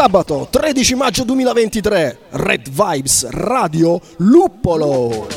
Sabato 13 maggio 2023, Red Vibes Radio Luppolo.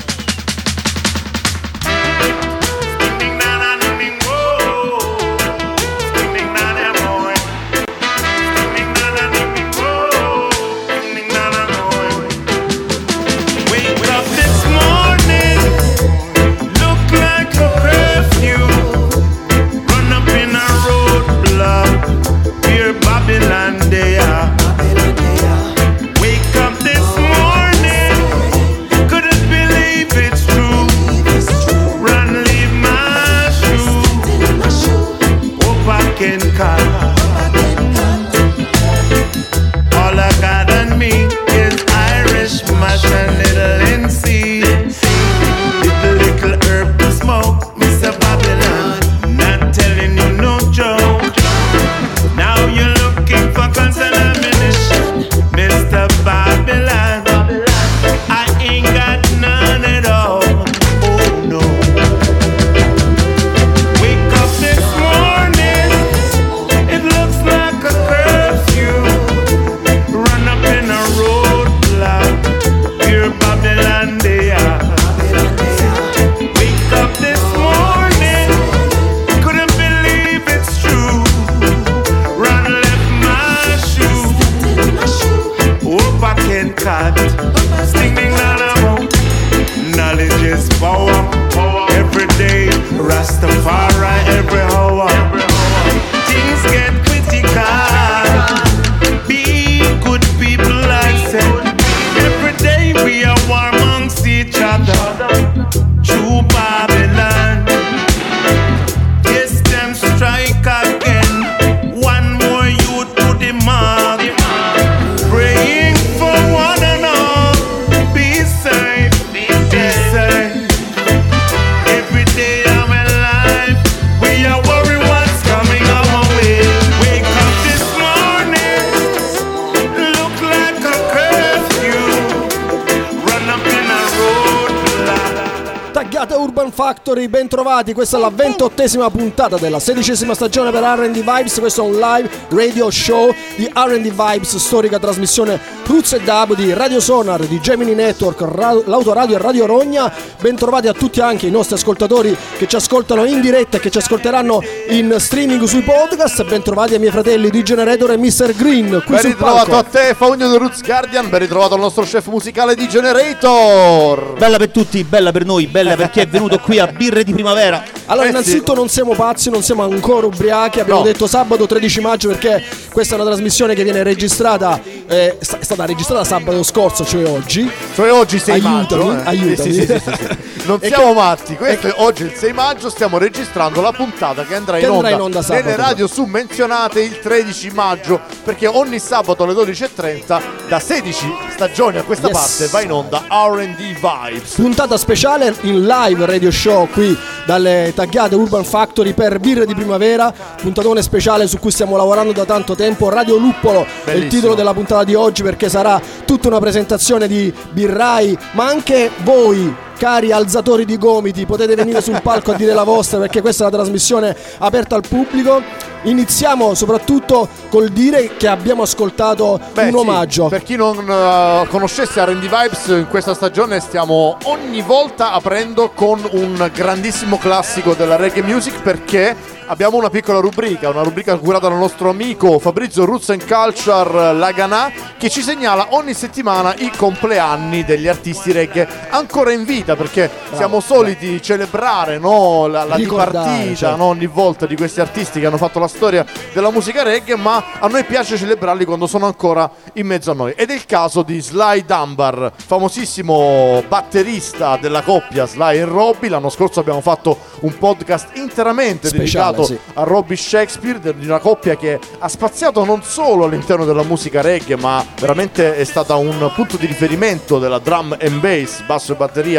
Factory, ben trovati, questa è la 28esima puntata della 16esima stagione per R&D Vibes. Questo è un live radio show di R&D Vibes, storica trasmissione Roots e Dub di Radio Sonar, di Gemini Network, l'Autoradio e Radio Rogna. Ben trovati a tutti, anche i nostri ascoltatori che ci ascoltano in diretta e che ci ascolteranno in streaming sui podcast. Ben trovati ai miei fratelli di Generator e Mr. Green qui ben sul palco. ritrovato a te Faugno del Roots Guardian, ben ritrovato al nostro chef musicale di Generator. Bella per tutti, bella per noi, bella per chi è venuto qui a Birre di Primavera. Allora, innanzitutto non siamo pazzi, non siamo ancora ubriachi. Abbiamo detto sabato 13 maggio perché questa è una trasmissione che viene registrata, è stata registrata sabato scorso, cioè oggi. Cioè oggi 6 maggio. Aiutami. Sì. Non siamo matti, oggi è il 6 maggio, stiamo registrando la puntata che andrà in onda nelle radio summenzionate il 13 maggio, perché ogni sabato alle 12:30 da 16 stagioni a questa parte va in onda R&D Vibes. Puntata speciale in live radio show qui dalle tagliate Urban Factory per Birre di Primavera, puntatone speciale su cui stiamo lavorando da tanto tempo. Radio Luppolo è il titolo della puntata di oggi, perché sarà tutta una presentazione di birrai, ma anche voi, cari alzatori di gomiti, potete venire sul palco a dire la vostra, perché questa è la trasmissione aperta al pubblico. Iniziamo soprattutto col dire che abbiamo ascoltato un omaggio. Per chi non conoscesse R&D Vibes, in questa stagione stiamo ogni volta aprendo con un grandissimo classico della reggae music, perché abbiamo una piccola rubrica, curata dal nostro amico Fabrizio Roots and Culture Laganà, che ci segnala ogni settimana i compleanni degli artisti reggae ancora in vita, perché siamo soliti celebrare la dipartita ogni volta di questi artisti che hanno fatto la storia della musica reggae, ma a noi piace celebrarli quando sono ancora in mezzo a noi. Ed è il caso di Sly Dunbar, famosissimo batterista della coppia Sly e Robbie. L'anno scorso abbiamo fatto un podcast interamente dedicato a Robbie Shakespeare, di una coppia che ha spaziato non solo all'interno della musica reggae, ma veramente è stata un punto di riferimento della drum and bass, basso e batteria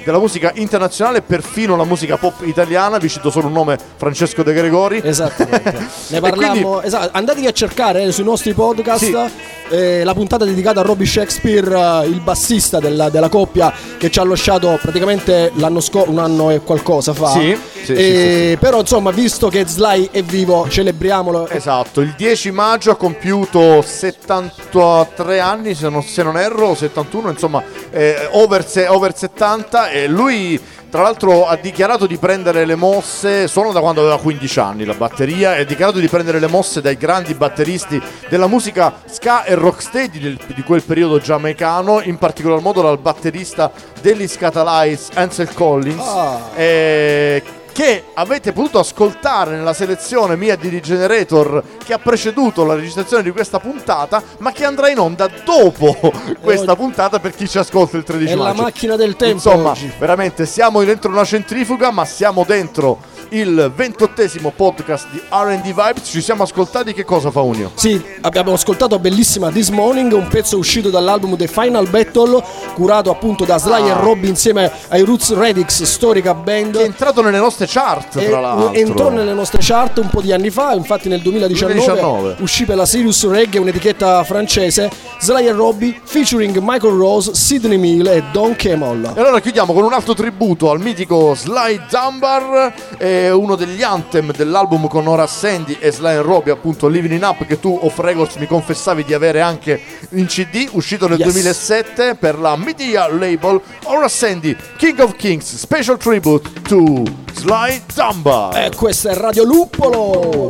della musica internazionale, perfino la musica pop italiana. Vi cito solo un nome: Francesco De Gregori. Esattamente. Ne parliamo. Quindi, andatevi a cercare sui nostri podcast. Sì. La puntata dedicata a Robbie Shakespeare, il bassista della coppia che ci ha lasciato praticamente un anno e qualcosa fa. Sì. Però insomma, visto che Sly è vivo, celebriamolo. Esatto, il 10 maggio ha compiuto 73 anni, se non erro, 71, insomma, over 70, e lui tra l'altro ha dichiarato di prendere le mosse, suona da quando aveva 15 anni la batteria, e ha dichiarato di prendere le mosse dai grandi batteristi della musica ska e rocksteady di quel periodo giamaicano, in particolar modo dal batterista degli Scatalites, Ansel Collins, che avete potuto ascoltare nella selezione mia di Regenerator che ha preceduto la registrazione di questa puntata, ma che andrà in onda dopo questa puntata per chi ci ascolta il 13 maggio. È la macchina del tempo. Insomma, oggi. veramente siamo dentro una centrifuga, ma siamo dentro il 28esimo podcast di R&D Vibes. Ci siamo ascoltati che cosa, Faunio? Sì, abbiamo ascoltato bellissima This Morning, un pezzo uscito dall'album The Final Battle, curato appunto da Sly e Robbie insieme ai Roots Radix, storica band, che è entrato nelle nostre chart, tra l'altro. Entrò nelle nostre chart un po' di anni fa, infatti nel 2019 uscì per la Sirius Reggae, un'etichetta francese, Sly e Robbie featuring Michael Rose, Sidney Mill e Don Camel. E allora chiudiamo con un altro tributo al mitico Sly Dunbar, uno degli anthem dell'album con Ora Sandy e Sly and Robbie, appunto Living It Up, che tu Off Records mi confessavi di avere anche in CD, uscito nel 2007 per la Media Label. Ora Sandy, King of Kings, special tribute to Sly Dunbar. E questo è Radio Luppolo.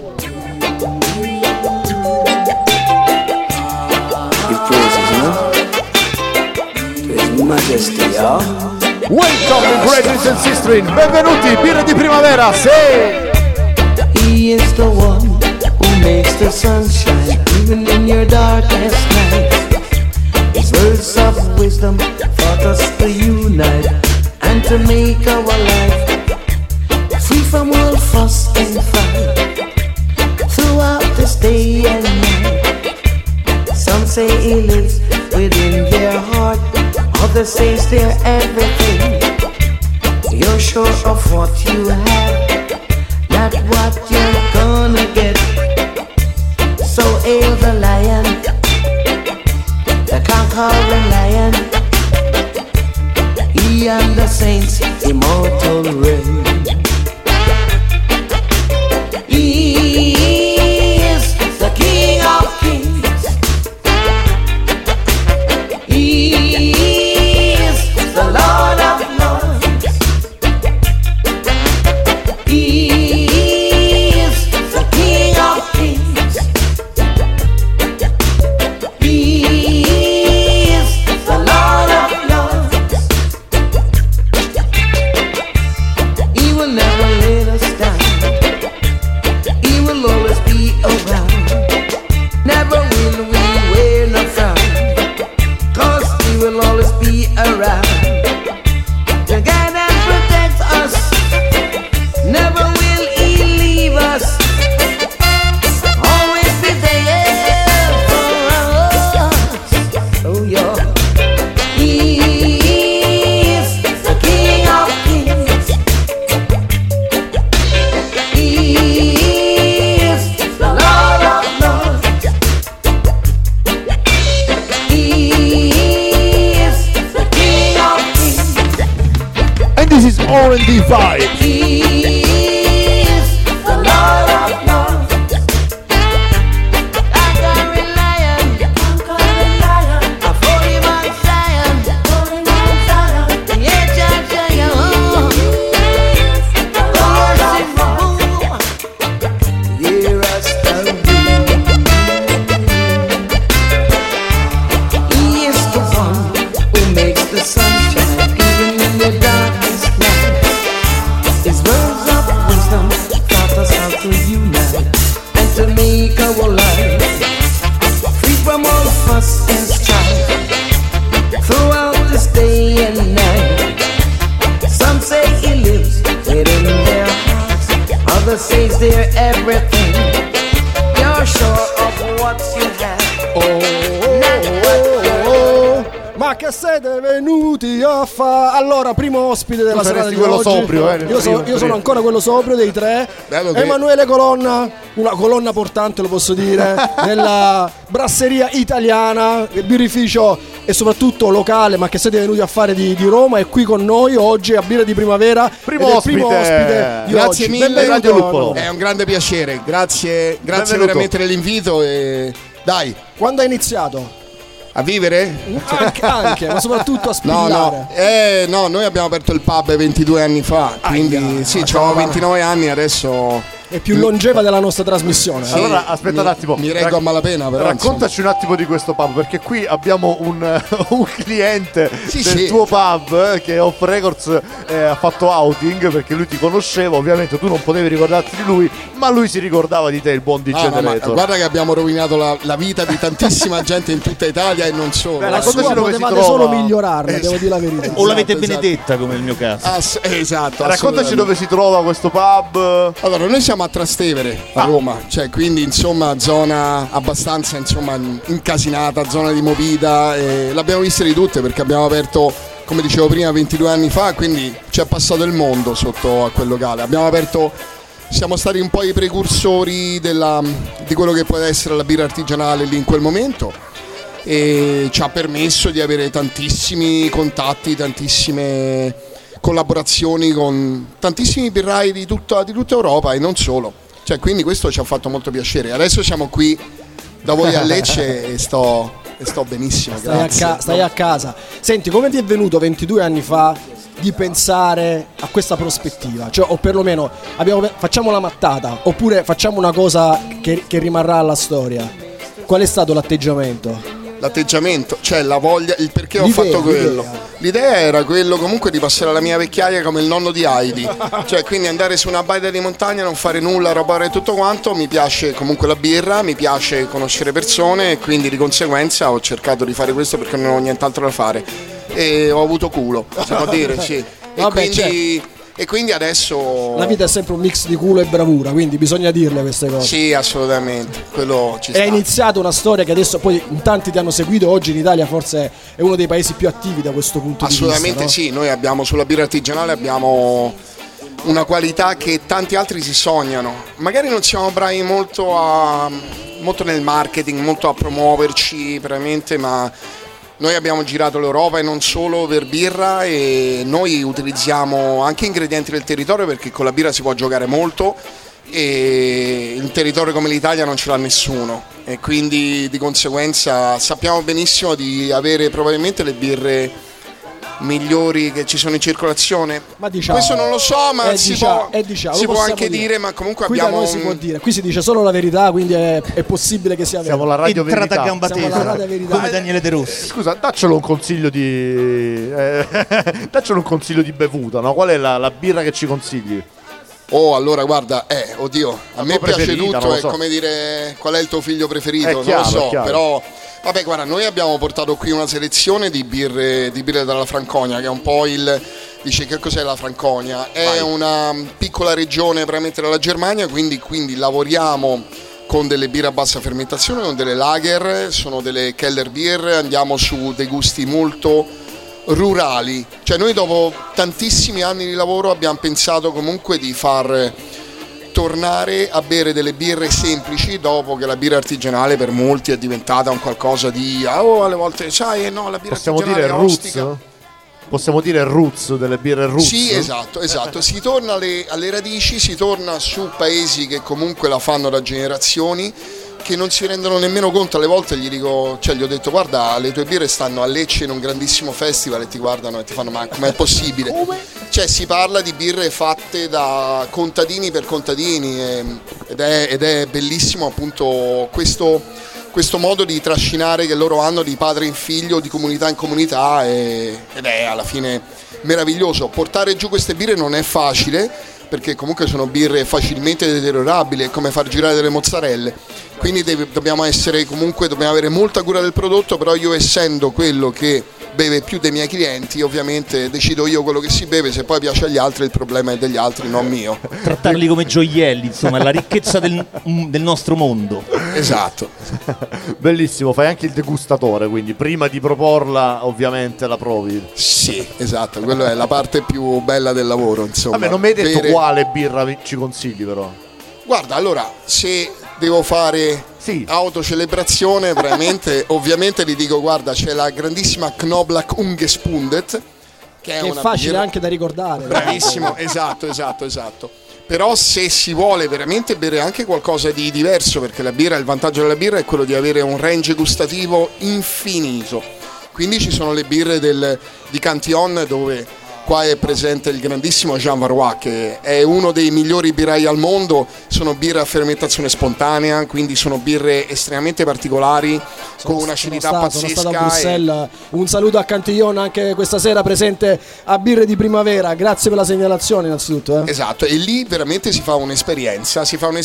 Majesty, Welcome, brothers and sisters, benvenuti, birre di primavera, sì! He is the one who makes the sunshine even in your darkest night. His words of wisdom taught us to unite and to make our life free from all fuss and fight. Throughout this day and night, some say he lives within their heart, others say they're everything. You're sure of what you have, not what you're gonna get. So hail the lion, the conquering lion, he and the saints immortal reign. He is the King of Kings. He is the Lord of Lords. He is the King of Kings. He is the Lord of Lords. He will never let us down. He will always be around. Never will we wear no frown, 'cause he will always be around to guide and protect us. Never will he leave us. Always be there for us. Oh yeah. He is the King of Kings. He is the Lord of Lords. He is the King of Kings. And this is R&D Vibes. He is the Lord of Lords. Conquering lion, a holy Mount Zion, yeah, yeah, yeah, oh. Hear us He is the one who makes the sunshine even in the darkest night. His words of wisdom taught us how to unite and to make our life free from all fuss and strife. Throughout this day and night, some say he lives within their hearts, others say they're everything. You're sure of what you have. Ma che siete venuti a fare? Allora, primo ospite della serata di quello oggi. sobrio, Io sono ancora quello sobrio dei tre. Bello che- Emanuele Colonna, una colonna portante, lo posso dire, della brasseria italiana, birrificio e soprattutto locale, ma che siete venuti a fare di Roma, è qui con noi oggi a Birra di Primavera. Primo ed è il ospite. di Grazie oggi. mille, Benvenuto, Radio Luppolo. Emanuele. È un grande piacere, grazie Benvenuto. veramente dell'invito e dai, Quando hai iniziato? a vivere? Anche, ma soprattutto a No, spillare. no, noi abbiamo aperto il pub 22 anni fa, quindi sì, avevo 29 anni, adesso È più longeva della nostra trasmissione. Sì, Allora, aspetta un attimo. mi reggo a malapena, però Raccontaci un attimo di questo pub, perché qui abbiamo un cliente Sì, del sì. tuo pub che Off Records ha fatto outing perché lui ti conosceva, ovviamente tu non potevi ricordarti di lui, ma lui si ricordava di te, il buon DJ Ah, no, ma Generator. guarda che abbiamo rovinato la vita di tantissima gente in tutta Italia e non solo. Beh, La raccontaci sua dove si potevate trova. solo migliorarla, devo dire la verità. O l'avete esatto. benedetta come nel mio caso. Esatto. Raccontaci assolutamente. dove si trova questo pub. Allora, noi siamo a Trastevere, a Roma, cioè quindi insomma zona abbastanza insomma incasinata, zona di movida, l'abbiamo vista di tutte perché abbiamo aperto, come dicevo prima, 22 anni fa, quindi ci è passato il mondo sotto a quel locale. Abbiamo aperto, siamo stati un po' i precursori di quello che può essere la birra artigianale lì in quel momento e ci ha permesso di avere tantissimi contatti, tantissime collaborazioni con tantissimi birrai di tutta Europa e non solo. Cioè, quindi questo ci ha fatto molto piacere. Adesso siamo qui da voi a Lecce e sto benissimo. Grazie. Stai a casa. Senti, come ti è venuto 22 anni fa di pensare a questa prospettiva? Cioè, o perlomeno facciamo la mattata, oppure facciamo una cosa che rimarrà alla storia. Qual è stato l'atteggiamento? L'atteggiamento, cioè la voglia, il perché ho L'idea, fatto quello. l'idea. L'idea era quello comunque di passare la mia vecchiaia come il nonno di Heidi, cioè quindi andare su una baita di montagna, non fare nulla, robare tutto quanto. Mi piace comunque la birra, mi piace conoscere persone e quindi di conseguenza ho cercato di fare questo perché non ho nient'altro da fare e ho avuto culo, si può dire, sì. E quindi adesso La vita è sempre un mix di culo e bravura, quindi bisogna dirle queste cose. sì, assolutamente, quello ci È sta. iniziata una storia che adesso poi in tanti ti hanno seguito. Oggi in Italia forse è uno dei paesi più attivi da questo punto di vista. Assolutamente No? sì, noi abbiamo sulla birra artigianale abbiamo una qualità che tanti altri si sognano. Magari non siamo bravi molto nel marketing, molto a promuoverci veramente, ma noi abbiamo girato l'Europa e non solo per birra e noi utilizziamo anche ingredienti del territorio perché con la birra si può giocare molto e un territorio come l'Italia non ce l'ha nessuno e quindi di conseguenza sappiamo benissimo di avere probabilmente le birre migliori che ci sono in circolazione. Ma diciamo, questo non lo so, ma si può lo anche possiamo dire, ma comunque qui abbiamo da noi si può dire. Qui si dice solo la verità, quindi è possibile che sia vero. Siamo la radio Entrata a verità. gamba Siamo la tesa, radio verità. come Daniele De Rossi. Scusa, daccelo un consiglio di daccelo un consiglio di bevuta, no? Qual è la birra che ci consigli? Oh, allora guarda, oddio, a me tua piace preferita, tutto, non lo è so. come dire qual è il tuo figlio preferito, È chiaro, non lo è so, chiaro. però vabbè, guarda, noi abbiamo portato qui una selezione di birre dalla Franconia, che è un po' dice che cos'è la Franconia? È una piccola regione veramente della Germania, quindi lavoriamo con delle birre a bassa fermentazione, con delle lager, sono delle Keller Beer, andiamo su dei gusti molto rurali, cioè noi dopo tantissimi anni di lavoro abbiamo pensato comunque di far tornare a bere delle birre semplici dopo che la birra artigianale per molti è diventata un qualcosa di alle volte sai la birra Possiamo artigianale dire è ostica. roots? Possiamo dire roots, delle birre roots? Sì, esatto, si torna alle radici, si torna su paesi che comunque la fanno da generazioni, che non si rendono nemmeno conto. Alle volte gli ho detto guarda, le tue birre stanno a Lecce in un grandissimo festival e ti guardano e ti fanno ma com'è possibile? Cioè si parla di birre fatte da contadini per contadini ed è bellissimo appunto questo modo di trascinare che loro hanno di padre in figlio, di comunità in comunità ed è alla fine meraviglioso. Portare giù queste birre non è facile perché comunque sono birre facilmente deteriorabili, è come far girare delle mozzarelle, quindi dobbiamo avere molta cura del prodotto, però io essendo quello che beve più dei miei clienti, ovviamente decido io quello che si beve, se poi piace agli altri il problema è degli altri, non mio. Trattarli come gioielli, insomma, è la ricchezza del nostro mondo. Esatto. Bellissimo, fai anche il degustatore, quindi prima di proporla ovviamente la provi. Sì, esatto, quella è la parte più bella del lavoro, insomma. Vabbè, non mi hai detto quale birra ci consigli però. Guarda, allora, se devo fare autocelebrazione, veramente, ovviamente ti dico, guarda, c'è la grandissima Knoblauch Ungespundet, che è una facile birra anche da ricordare. Bravissimo, esatto. Però se si vuole veramente bere anche qualcosa di diverso, perché la birra, il vantaggio della birra è quello di avere un range gustativo infinito. Quindi ci sono le birre di Cantillon, dove qua è presente il grandissimo Jean Varrois, che è uno dei migliori birrai al mondo. Sono birre a fermentazione spontanea, quindi sono birre estremamente particolari, con un'acidità pazzesca. Sono stato a Bruxelles. Un saluto a Cantillon anche questa sera presente a Birre di Primavera. Grazie per la segnalazione innanzitutto. Esatto, e lì veramente si fa un'esperienza.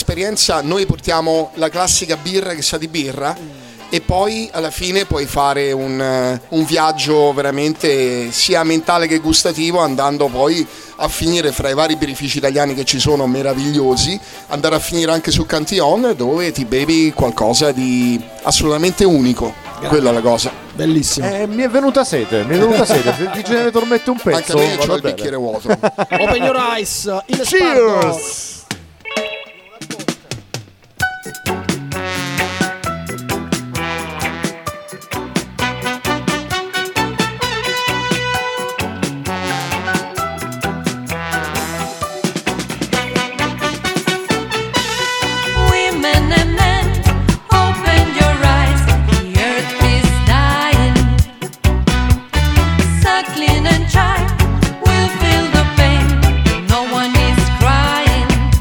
Noi portiamo la classica birra che sa di birra, e poi alla fine puoi fare un viaggio veramente sia mentale che gustativo, andando poi a finire fra i vari birrifici italiani che ci sono meravigliosi, andare a finire anche su Cantillon, dove ti bevi qualcosa di assolutamente unico. Quella è la cosa. Bellissimo. Mi è venuta sete. Ti ce ne tormette un pezzo. Anche a me c'ho il bicchiere vuoto. Open your eyes, il Cheers! Clean and try, we'll feel the pain. No one is crying.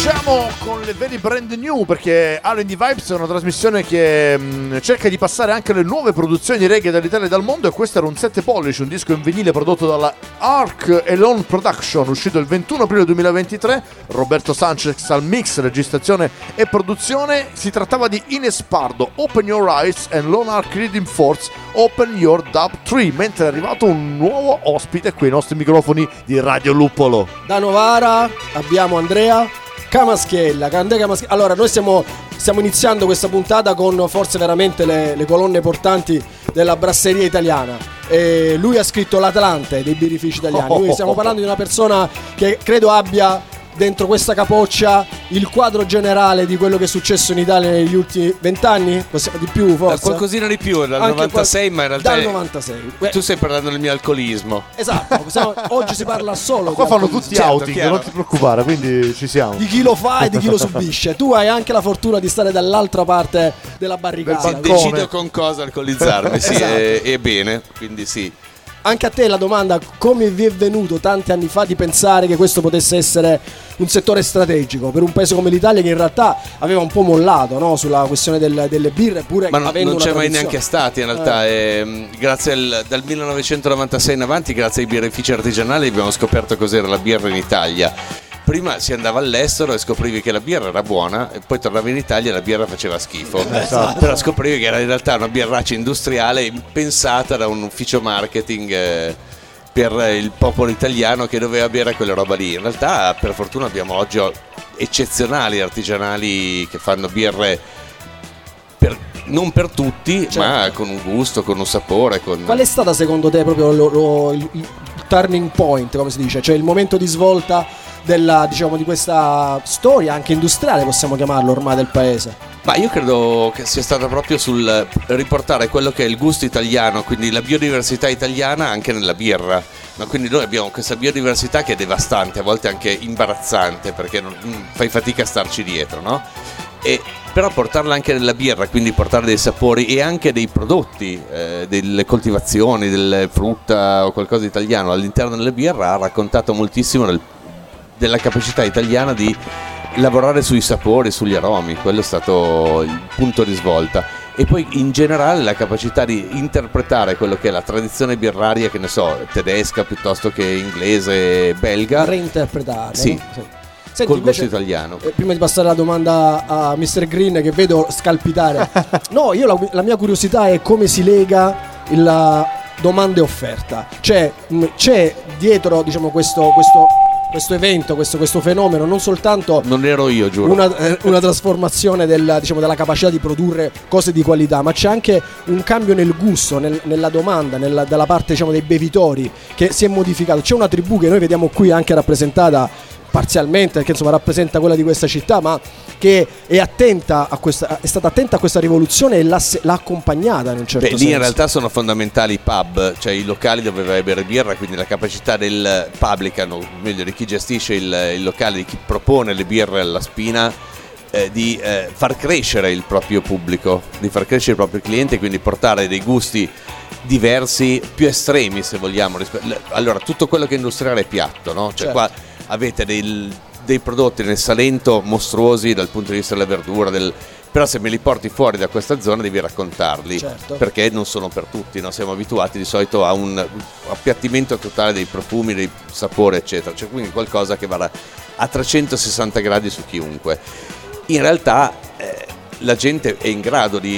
Cominciamo con le veri brand new, perché R&D Vibes è una trasmissione che cerca di passare anche le nuove produzioni reggae dall'Italia e dal mondo, e questo era un 7 pollici, un disco in vinile prodotto dalla Arc Elon Production, uscito il 21 aprile 2023. Roberto Sanchez al mix, registrazione e produzione. Si trattava di Ines Pardo, Open Your Eyes, e Lone Arc Leading Force, Open Your Dub 3, mentre è arrivato un nuovo ospite qui ai nostri microfoni di Radio Luppolo. Da Novara abbiamo Andrea Camaschiella. Allora, noi stiamo iniziando questa puntata con forse veramente le colonne portanti della brasseria italiana. E lui ha scritto l'Atlante dei birrifici italiani. Noi stiamo parlando di una persona che credo abbia dentro questa capoccia il quadro generale di quello che è successo in Italia negli ultimi 20 anni, di più forse? Qualcosina di più, dal 96, ma in realtà dal 96. Tu stai parlando del mio alcolismo. Esatto, oggi si parla solo qua di fanno alcolismo. tutti outing, non ti preoccupare, quindi ci siamo. Di chi lo fa e di chi lo subisce. Tu hai anche la fortuna di stare dall'altra parte della barricata. Decido con cosa alcolizzarmi, sì, Esatto. è bene, quindi sì. Anche a te la domanda: come vi è venuto tanti anni fa di pensare che questo potesse essere un settore strategico per un paese come l'Italia, che in realtà aveva un po' mollato, no? Sulla questione delle birre, pure ma avendo non una c'è mai tradizione. neanche stati in realtà. Grazie dal 1996 in avanti, grazie ai birrifici artigianali, abbiamo scoperto cos'era la birra in Italia. Prima si andava all'estero e scoprivi che la birra era buona, e poi tornavi in Italia e la birra faceva schifo. Esatto. Però scoprivi che era in realtà una birraccia industriale pensata da un ufficio marketing per il popolo italiano che doveva bere quella roba lì. In realtà, per fortuna, abbiamo oggi eccezionali artigianali che fanno birre non per tutti, certo, ma con un gusto, con un sapore. Qual è stata secondo te proprio il turning point, come si dice? Cioè il momento di svolta di questa storia anche industriale, possiamo chiamarlo ormai, del paese? Ma io credo che sia stato proprio sul riportare quello che è il gusto italiano, quindi la biodiversità italiana anche nella birra. Ma quindi noi abbiamo questa biodiversità che è devastante, a volte anche imbarazzante, perché fai fatica a starci dietro, no? Però portarla anche nella birra, quindi portare dei sapori e anche dei prodotti, delle coltivazioni, delle frutta o qualcosa di italiano all'interno della birra, ha raccontato moltissimo della capacità italiana di lavorare sui sapori, sugli aromi. Quello è stato il punto di svolta. E poi in generale la capacità di interpretare quello che è la tradizione birraria, che ne so, tedesca piuttosto che inglese, belga, reinterpretare, sì, no? Sì. Senti, col gusto invece, italiano. Prima di passare la domanda a Mr. Green, che vedo scalpitare, no, io la mia curiosità è come si lega la domanda e offerta. C'è dietro, diciamo, questo evento, questo fenomeno, non soltanto non ero io, giuro, una trasformazione della capacità di produrre cose di qualità, ma c'è anche un cambio nel gusto, nella domanda, dalla parte, diciamo, dei bevitori, che si è modificato. C'è una tribù che noi vediamo qui anche rappresentata parzialmente, perché insomma rappresenta quella di questa città, ma che è stata attenta a questa rivoluzione e l'ha accompagnata in un certo senso. Lì in realtà sono fondamentali i pub, cioè i locali dove vai a bere birra, quindi la capacità del publican, o meglio di chi gestisce il locale, di chi propone le birre alla spina, di far crescere il proprio pubblico, di far crescere i propri clienti, e quindi portare dei gusti diversi, più estremi se vogliamo. Allora, tutto quello che è industriale è piatto, no? Cioè, certo, qua avete dei prodotti nel Salento mostruosi dal punto di vista della verdura, però se me li porti fuori da questa zona devi raccontarli, certo, perché non sono per tutti, no? Siamo abituati di solito a un appiattimento totale dei profumi, dei sapori, eccetera, cioè quindi qualcosa che vada a 360 gradi su chiunque. In realtà la gente è in grado di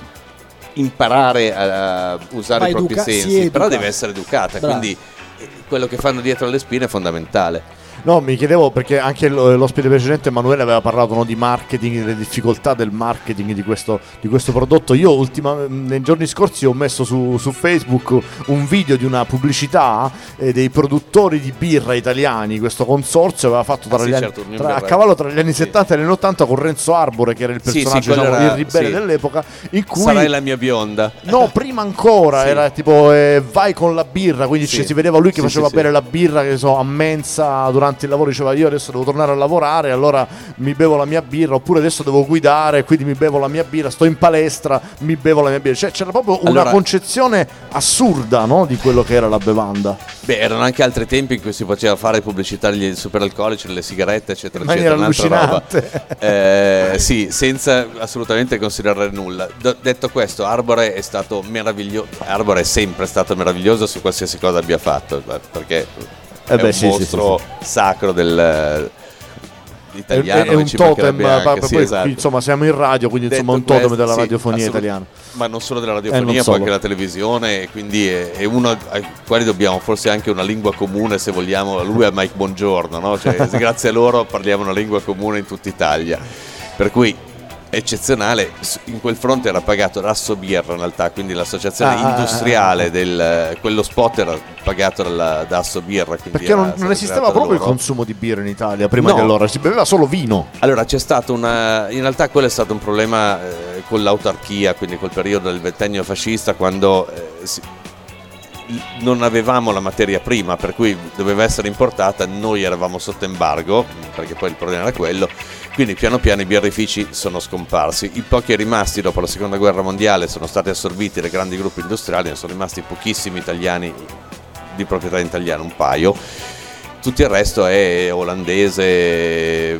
imparare a usare i propri sensi, però deve essere educata. Bravo. Quindi quello che fanno dietro alle spine è fondamentale. No, mi chiedevo, perché anche l'ospite precedente Emanuele aveva parlato, no, di marketing, delle difficoltà del marketing di questo prodotto. Io nei giorni scorsi ho messo su Facebook un video di una pubblicità dei produttori di birra italiani. Questo consorzio aveva fatto a cavallo tra gli anni 70 e gli anni 80 con Renzo Arbore, che era il personaggio, il ribelle dell'epoca, in cui sarai la mia bionda. No, prima ancora era tipo vai con la birra, quindi si vedeva lui che faceva bere la birra, che so, a mensa durante durante il lavoro diceva io adesso devo tornare a lavorare, allora mi bevo la mia birra, oppure adesso devo guidare, quindi mi bevo la mia birra, sto in palestra, mi bevo la mia birra. Cioè c'era proprio una concezione assurda, no, di quello che era la bevanda. Beh, erano anche altri tempi in cui si faceva fare pubblicità degli superalcolici, delle sigarette, eccetera, in maniera allucinante. Sì, senza assolutamente considerare nulla. Detto questo, Arbore è stato meraviglioso. Arbore è sempre stato meraviglioso su qualsiasi cosa abbia fatto, perché è un mostro sacro dell'italiano. È un totem, poi, esatto. Insomma, siamo in radio, quindi insomma un totem della radiofonia italiana. Ma non solo della radiofonia, poi anche della televisione, quindi è uno ai quali dobbiamo forse anche una lingua comune, se vogliamo. Lui è Mike Bongiorno, no? Cioè, grazie a loro parliamo una lingua comune in tutta Italia, per cui eccezionale. In quel fronte era pagato Rasso Birra in realtà, quindi l'associazione industriale quello spot era pagato da Asso Birra, perché non esisteva proprio il consumo di birra in Italia prima di allora, si beveva solo vino. Allora c'è stato in realtà quello è stato un problema con l'autarchia, quindi col periodo del ventennio fascista, quando non avevamo la materia prima, per cui doveva essere importata, noi eravamo sotto embargo, perché poi il problema era quello. Quindi piano piano i birrifici sono scomparsi. I pochi rimasti dopo la seconda guerra mondiale sono stati assorbiti dai grandi gruppi industriali, ne sono rimasti pochissimi italiani di proprietà italiana, un paio. Tutto il resto è olandese,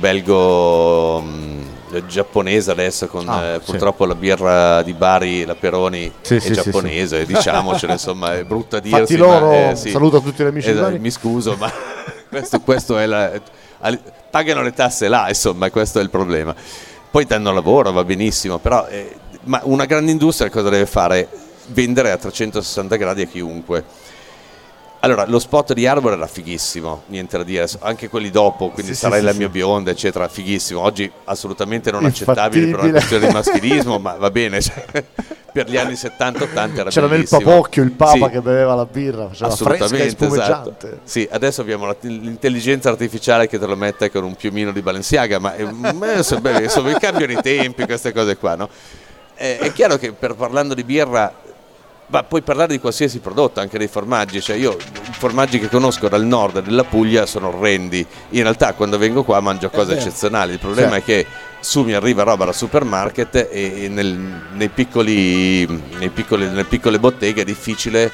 belgo, giapponese adesso, con purtroppo la birra di Bari, la Peroni, è giapponese, diciamocelo, insomma, è brutta a dirsi. Fatti loro, saluto a tutti gli amici di Bari. Mi scuso, ma questo è pagano le tasse là, insomma, questo è il problema. Poi danno lavoro, va benissimo, però ma una grande industria cosa deve fare? Vendere a 360 gradi a chiunque. Allora, lo spot di Arbor era fighissimo, niente da dire, anche quelli dopo, quindi sarai la mia bionda, eccetera, fighissimo. Oggi assolutamente non accettabile per una questione di maschilismo, ma va bene, cioè, per gli anni 70-80 era c'era bellissimo. Nel Papocchio il Papa che beveva la birra, faceva fresca e spumeggiante. Esatto. Sì, adesso abbiamo l'intelligenza artificiale che te lo mette con un piumino di Balenciaga, ma insomma, cambiano i tempi, queste cose qua, no? È chiaro che parlando di birra, ma puoi parlare di qualsiasi prodotto, anche dei formaggi. Cioè io i formaggi che conosco dal nord della Puglia sono orrendi. In realtà quando vengo qua mangio cose eccezionali. Il problema è che su mi arriva roba da supermarket e nelle piccole botteghe è difficile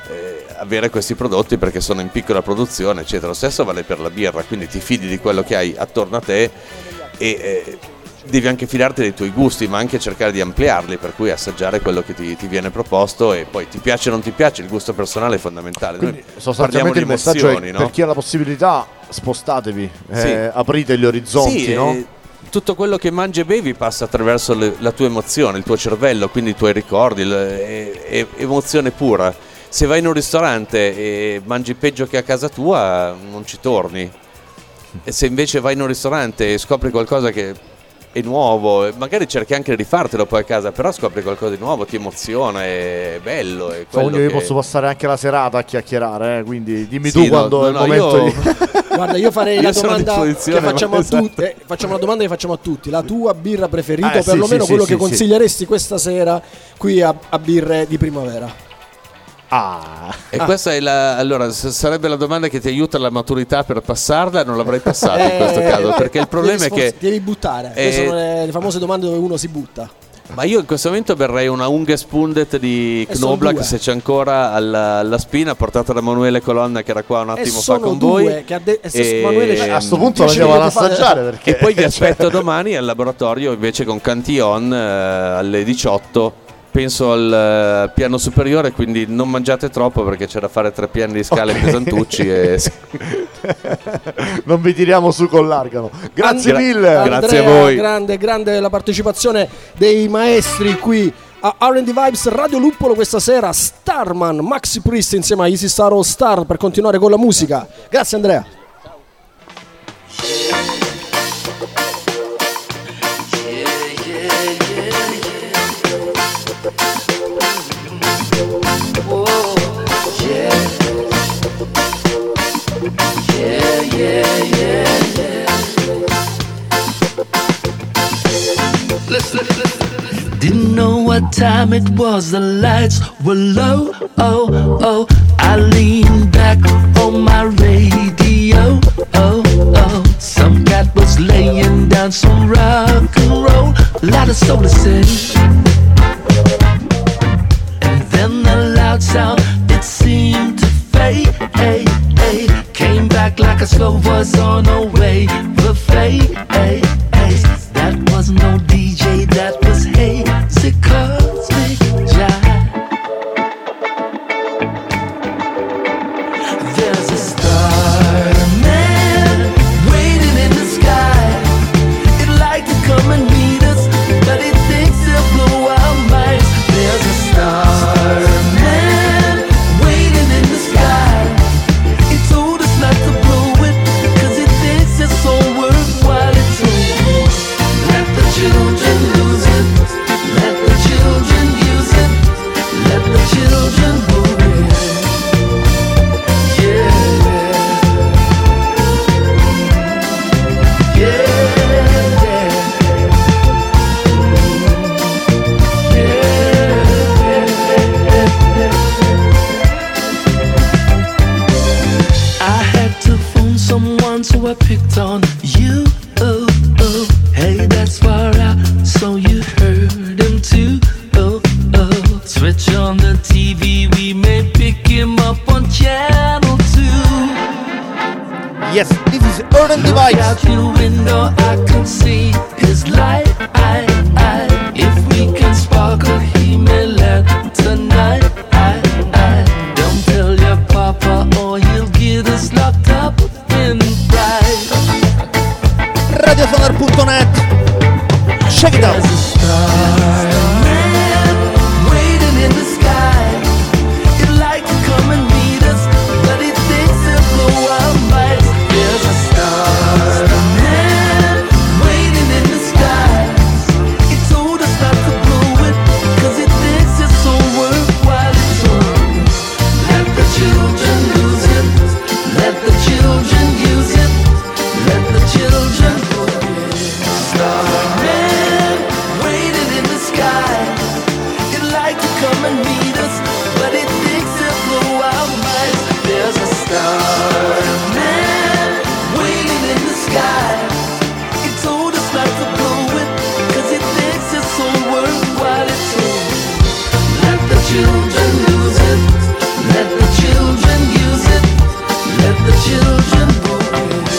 avere questi prodotti perché sono in piccola produzione, eccetera. Lo stesso vale per la birra, quindi ti fidi di quello che hai attorno a te e devi anche fidarti dei tuoi gusti, ma anche cercare di ampliarli, per cui assaggiare quello che ti viene proposto, e poi ti piace o non ti piace, il gusto personale è fondamentale. Quindi sostanzialmente il messaggio è, no? Per chi ha la possibilità, spostatevi, aprite gli orizzonti, no? Tutto quello che mangi e bevi passa attraverso la tua emozione, il tuo cervello, quindi i tuoi ricordi, è emozione pura. Se vai in un ristorante e mangi peggio che a casa tua, non ci torni. E se invece vai in un ristorante e scopri qualcosa che è nuovo, magari cerchi anche di rifartelo poi a casa, però scopri qualcosa di nuovo, ti emoziona, è bello. È io posso passare anche la serata a chiacchierare, quindi dimmi tu quando è il momento di... Guarda, io farei la domanda che facciamo a tutti. Facciamo una domanda che facciamo a tutti: la tua birra preferita, o perlomeno quello che consiglieresti questa sera qui a Birre di Primavera? E questa è allora sarebbe la domanda che ti aiuta la maturità per passarla. Non l'avrei passata in questo caso, perché il problema è che devi buttare. Queste sono le famose domande dove uno si butta. Ma io in questo momento berrei una Ungespundet di Knoblauch, se c'è ancora, alla spina, portata da Emanuele Colonna, che era qua un attimo fa con voi. Emanuele, a questo punto andiamo ad assaggiare, perché... E poi vi aspetto domani al laboratorio invece con Cantillon alle 18. Penso al piano superiore, quindi non mangiate troppo perché c'è da fare 3 piani di scale pesantucci e... non vi tiriamo su con l'argano. Grazie mille. Andrea, grazie a voi. Grande la partecipazione dei maestri qui a R&D Vibes Radio Luppolo questa sera. Starman, Maxi Priest insieme a Easy Star All Star per continuare con la musica. Grazie Andrea. Didn't know what time it was, the lights were low. Oh, I leaned back on my radio. lot of soul to say. And then the loud sound, it seemed to fade. Came back like a slow voice on a wave of fade. That was no DJ, that was hazy cosmic jive. There's a starman waiting in the sky. It'd like to come and meet us, but it thinks it'll blow our minds. There's a starman waiting in the sky. It told us not to blow it, cause it thinks it's so worthwhile. It's over. Let the children lose it. Let the children use it. Let the children move it. So I picked on you. Hey, that's far out, so you heard him too. Switch on the TV, we may pick him up on channel 2. Yes, this is Urban Look Device. out your window, I can see his light. If we can sparkle, he may let tonight. Don't tell your papa or he'll get us locked up in pride. Radiosonar.net. Check it out. There's a starman waiting in the sky. It'd like to come and meet us, but it thinks it'll blow our minds. There's a starman waiting in the sky. It told us not to blow it, cause it thinks it's so worthwhile. It's over. Let the children lose it. Let the children use it. Let the children put it. Starman waiting in the sky. It'd like to come and meet us, but it thinks it'll blow our minds. There's a starman waiting in the sky. It told us not to blow it, cause it thinks it's so worthwhile. It's over. Let the children lose it. Let the children use it. Let the children move it.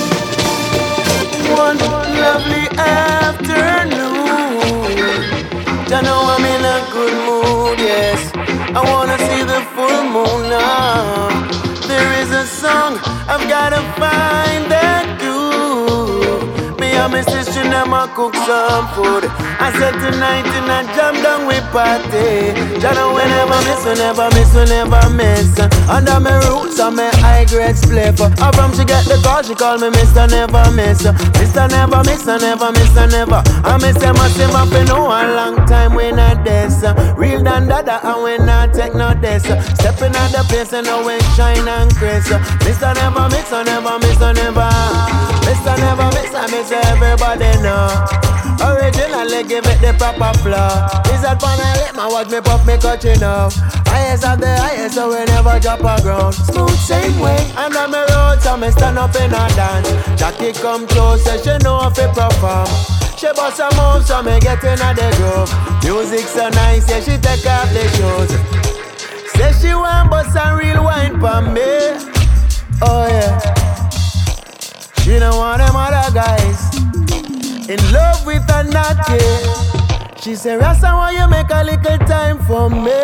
One lovely afternoon, I know I'm in a good mood, yes. I wanna see the full moon now. There is a song I've gotta find that do. Me and my sister never cook some food. I said tonight in a jam down we party. Jana we never miss, we never miss, we never miss. Under my roots and my high grade flavor. How from she get the call, she call me Mr. Never Miss. Mr. Never Miss, I never miss, I never. I miss them, I say my for no a long time we not this. Real than dada and we not take no this. Stepping out the place and now we shine and grace. Mr. Never Miss, I never miss, I never. Mr. Never Miss, I miss everybody know. Originally give it the proper flow. Is that fun I let my watch me puff me cut you know. Highest of the highest so we never drop a ground. Smooth same way. And on my road so me stand up in a dance. Jackie come close so she know if it perform. She bust a move so me get in a the groove. Music so nice yeah she take off the shoes. Say she want bust a real wine for me. Oh yeah. She don't want them other guys. In love with a naughty. She say, Rasta, why you make a little time for me?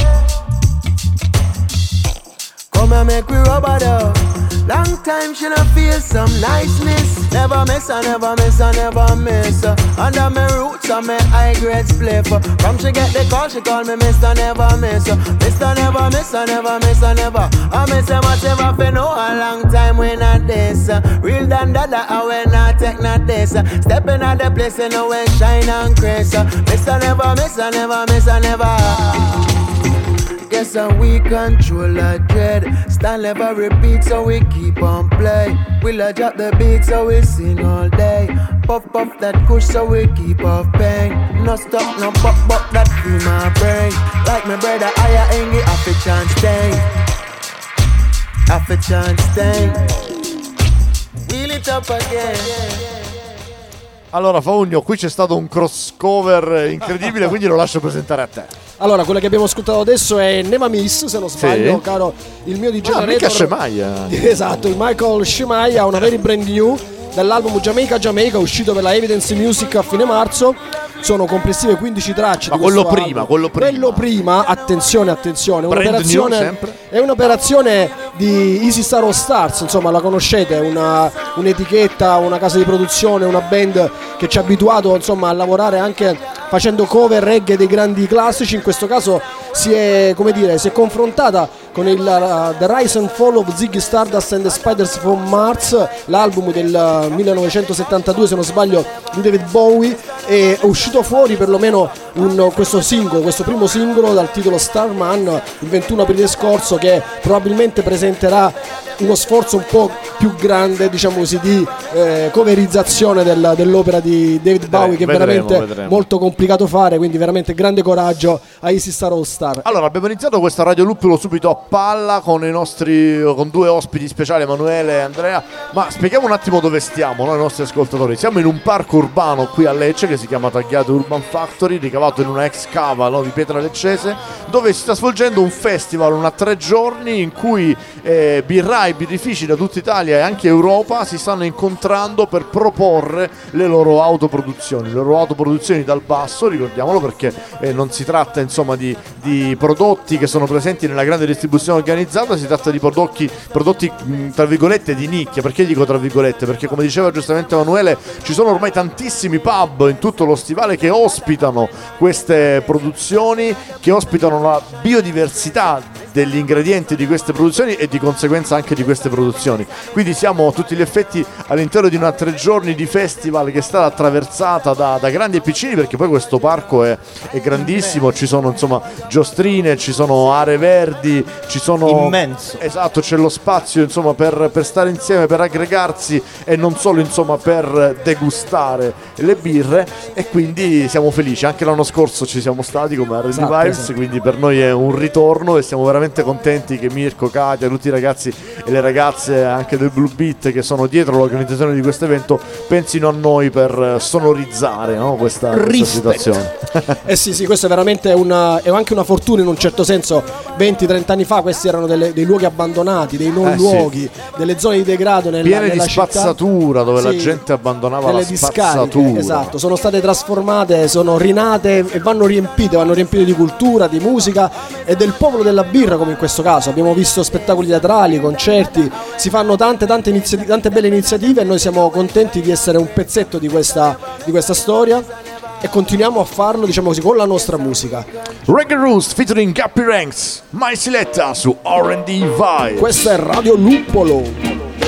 Come and make we rub it up. Long time she don't feel some niceness. Never miss, I never miss, I never miss. Under my roots and my high grade flavor. From she get the call, she call me Mr. Never Miss. Mr. Never Miss, I never miss, I never. I miss them myself for no a long time we not this. Real than dada, I we not take not this. Stepping out the place and we shine and grace. Mr. Never Miss, I never miss, I never. Guess we control our dread. Stand never repeat so we keep on play. We'll drop the beat so we sing all day. Puff puff that kush so we keep off pain. No stop, no pop pop that free my brain. Like my brother higher Engie, half a chance stay. Half a chance stay. Wheel it up again. Allora Faugno, qui c'è stato un crossover incredibile, quindi lo lascio presentare a te. Allora, quella che abbiamo ascoltato adesso è Nema Miss, se non sbaglio, Sì. caro il mio di Mica Generator. Shemaya. Esatto, il Michael Shemaya, una very brand new dall'album Jamaica, uscito per la Evidence Music a fine marzo. Sono complessive 15 tracce. Ma di questo quello prima, album. quello prima. Attenzione, Brand new sempre. è un'operazione di Easy Star All Stars, insomma la conoscete, un'etichetta, una casa di produzione, una band che ci ha abituato insomma a lavorare anche facendo cover reggae dei grandi classici. In questo caso si è confrontata con il The Rise and Fall of Ziggy Stardust and the Spiders from Mars, l'album del 1972 se non sbaglio di David Bowie. È uscito fuori perlomeno questo primo singolo dal titolo Starman il 21 aprile scorso, che probabilmente presenterà uno sforzo un po' più grande, diciamo così, di coverizzazione dell'opera di David Bowie, che è veramente molto complicato fare, quindi veramente grande coraggio a Easy Star All Star. Allora, abbiamo iniziato questa Radio Luppolo subito a palla con con due ospiti speciali, Emanuele e Andrea, ma spieghiamo un attimo dove stiamo, noi, i nostri ascoltatori. Siamo in un parco urbano qui a Lecce che si chiama Tagliate Urban Factory, ricavato in una ex cava di pietra leccese, dove si sta svolgendo un festival, 3 giorni in cui birrai, birrifici da tutta Italia e anche Europa si stanno incontrando per proporre le loro autoproduzioni dal basso, ricordiamolo, perché non si tratta insomma di prodotti che sono presenti nella grande distribuzione organizzata, si tratta di prodotti tra virgolette di nicchia. Perché dico tra virgolette? Perché, come diceva giustamente Emanuele, ci sono ormai tantissimi pub in tutto lo stivale che ospitano queste produzioni, che ospitano la biodiversità degli ingredienti di queste produzioni e di conseguenza anche di queste produzioni. Quindi siamo a tutti gli effetti all'interno di 3 giorni di festival che è stata attraversata da grandi e piccini, perché poi questo parco è grandissimo, ci sono insomma giostrine, ci sono aree verdi, ci sono immenso. Esatto, c'è lo spazio insomma per stare insieme, per aggregarsi e non solo insomma per degustare le birre, e quindi siamo felici. Anche l'anno scorso ci siamo stati come R&D Vibes, esatto. quindi per noi è un ritorno e siamo veramente contenti che Mirko, Katia, tutti i ragazzi e le ragazze anche del Blue Beat che sono dietro l'organizzazione di questo evento pensino a noi per sonorizzare, no, questa situazione. Sì, questo è veramente è anche una fortuna in un certo senso. 20-30 anni fa questi erano dei luoghi abbandonati, dei non luoghi, delle zone di degrado piene di nella spazzatura città, dove la gente abbandonava delle la spazzatura. discariche, esatto, sono state trasformate, sono rinate e vanno riempite di cultura, di musica e del popolo della birra, come in questo caso. Abbiamo visto spettacoli teatrali, concerti, si fanno tante belle iniziative e noi siamo contenti di essere un pezzetto di questa storia e continuiamo a farlo, diciamo così, con la nostra musica. Reggae Roost featuring Gappy Ranks, Mai Siletta su R&D Vibes. Questa è Radio Luppolo.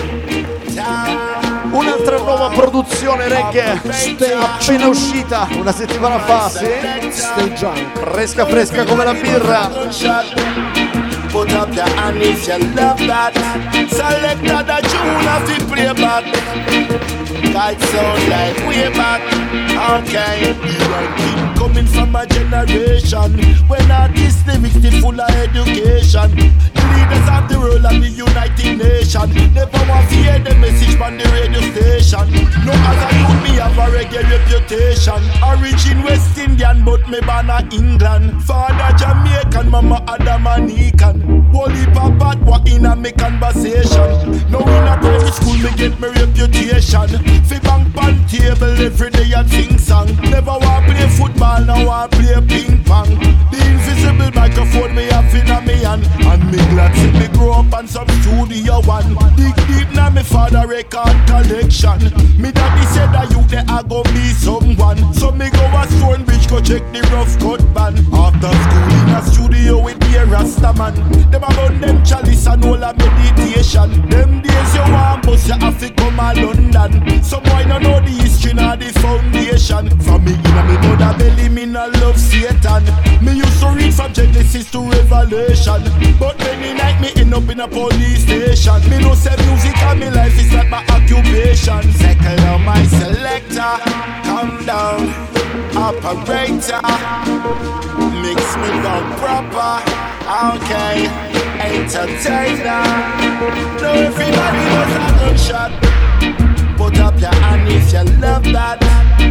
Un'altra nuova produzione reggae appena uscita una settimana fa, sì? Stay drunk. Fresca come la birra. Put up your hand if you love that. Select the tune of the playback. Guide sound like way back. Okay. Keep coming from a generation when artists lyrics they full of education. The leaders of the world and the United Nations never want to hear the message from the radio station. No other youth me have a reggae reputation. Origin West Indian but me born a England. Father Jamaican, mama Adamanican. Holy papa what in a me conversation. Now in a primary school me get my reputation. Fi bank pan table every day and sing song. Never want play football, now want play ping pong. The invisible microphone me have in a me hand. And me glad see me grow up on some studio one. Dig deep na me father record collection. Me daddy said that you there I go be someone. So me go a Stonebridge go check the rough cut band. After school in a studio with the Rastaman. Them about them chalice and all a meditation. Them days you want bus you have to come a London. Some boy no know the history nor the foundation. From me in a me mother belly me no love Satan. Me used to read from Genesis to Revelation. But many night me end up in a police station. Me no say music and me life is like my occupation. Settle down my selector, calm down, operator. Mix me down proper, okay, entertainer. Now everybody knows a gunshot. Put up your hand if you love that.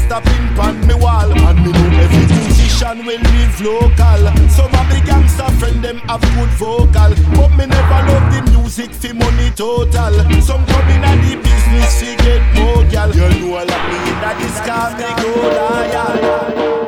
pin pan me wall. And me know every musician will live local. Some of me gangster friend them have good vocal, but me never love the music for money total. Some come in at the business to get more gal. You know all of me in that this car me go loyal.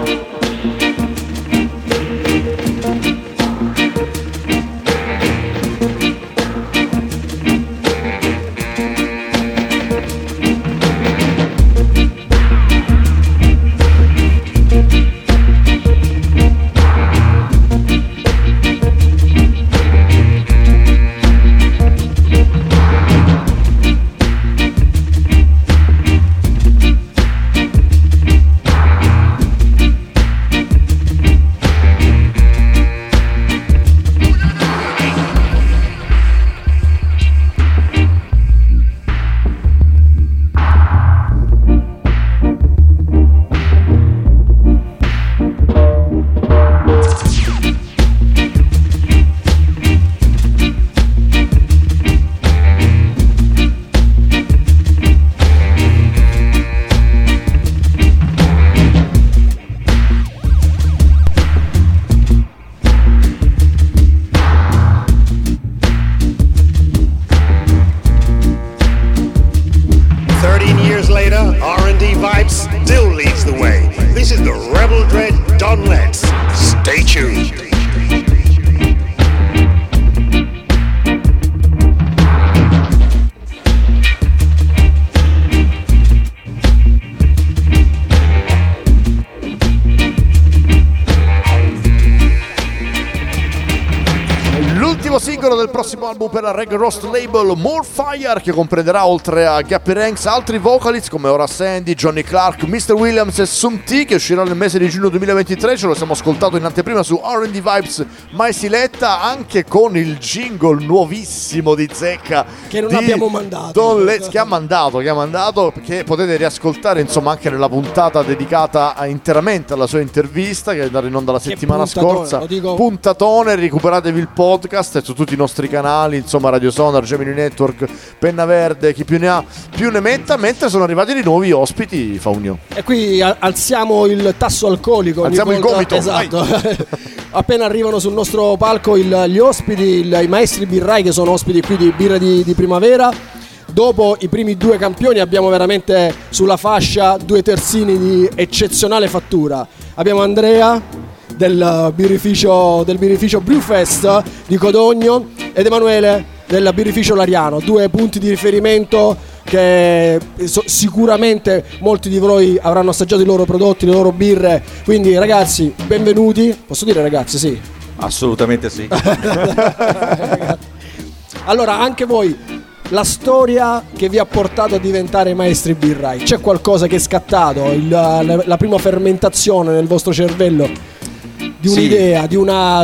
Prossimo album per la Reggae Roast label, More Fire, che comprenderà oltre a Gappy Ranks altri vocalists come Ora Sandy, Johnny Clark, Mr. Williams e Sum T, che uscirà nel mese di giugno 2023. Ce lo siamo ascoltato in anteprima su R&D Vibes Mai Siletta, anche con il jingle nuovissimo di Zecca che non abbiamo mandato, che ha mandato, che potete riascoltare insomma anche nella puntata dedicata interamente alla sua intervista, che è andata in onda la settimana scorsa. Puntatone, recuperatevi il podcast e su tutti i nostri canali, insomma Radio Sonar, Gemini Network, Penna Verde, chi più ne ha più ne metta, mentre sono arrivati dei nuovi ospiti, Faunio. E qui alziamo il tasso alcolico, alziamo il gomito, esatto. Appena arrivano sul nostro palco gli ospiti, i maestri birrai, che sono ospiti qui di Birra di Primavera. Dopo i primi due campioni abbiamo veramente sulla fascia due terzini di eccezionale fattura. Abbiamo Andrea del birrificio Brewfest di Codogno ed Emanuele del birrificio Lariano, due punti di riferimento che sicuramente molti di voi avranno assaggiato i loro prodotti, le loro birre. Quindi ragazzi, benvenuti. Posso dire ragazzi? Sì, assolutamente sì. Allora, anche voi, la storia che vi ha portato a diventare maestri birrai, c'è qualcosa che è scattato, la prima fermentazione nel vostro cervello di un'idea, di una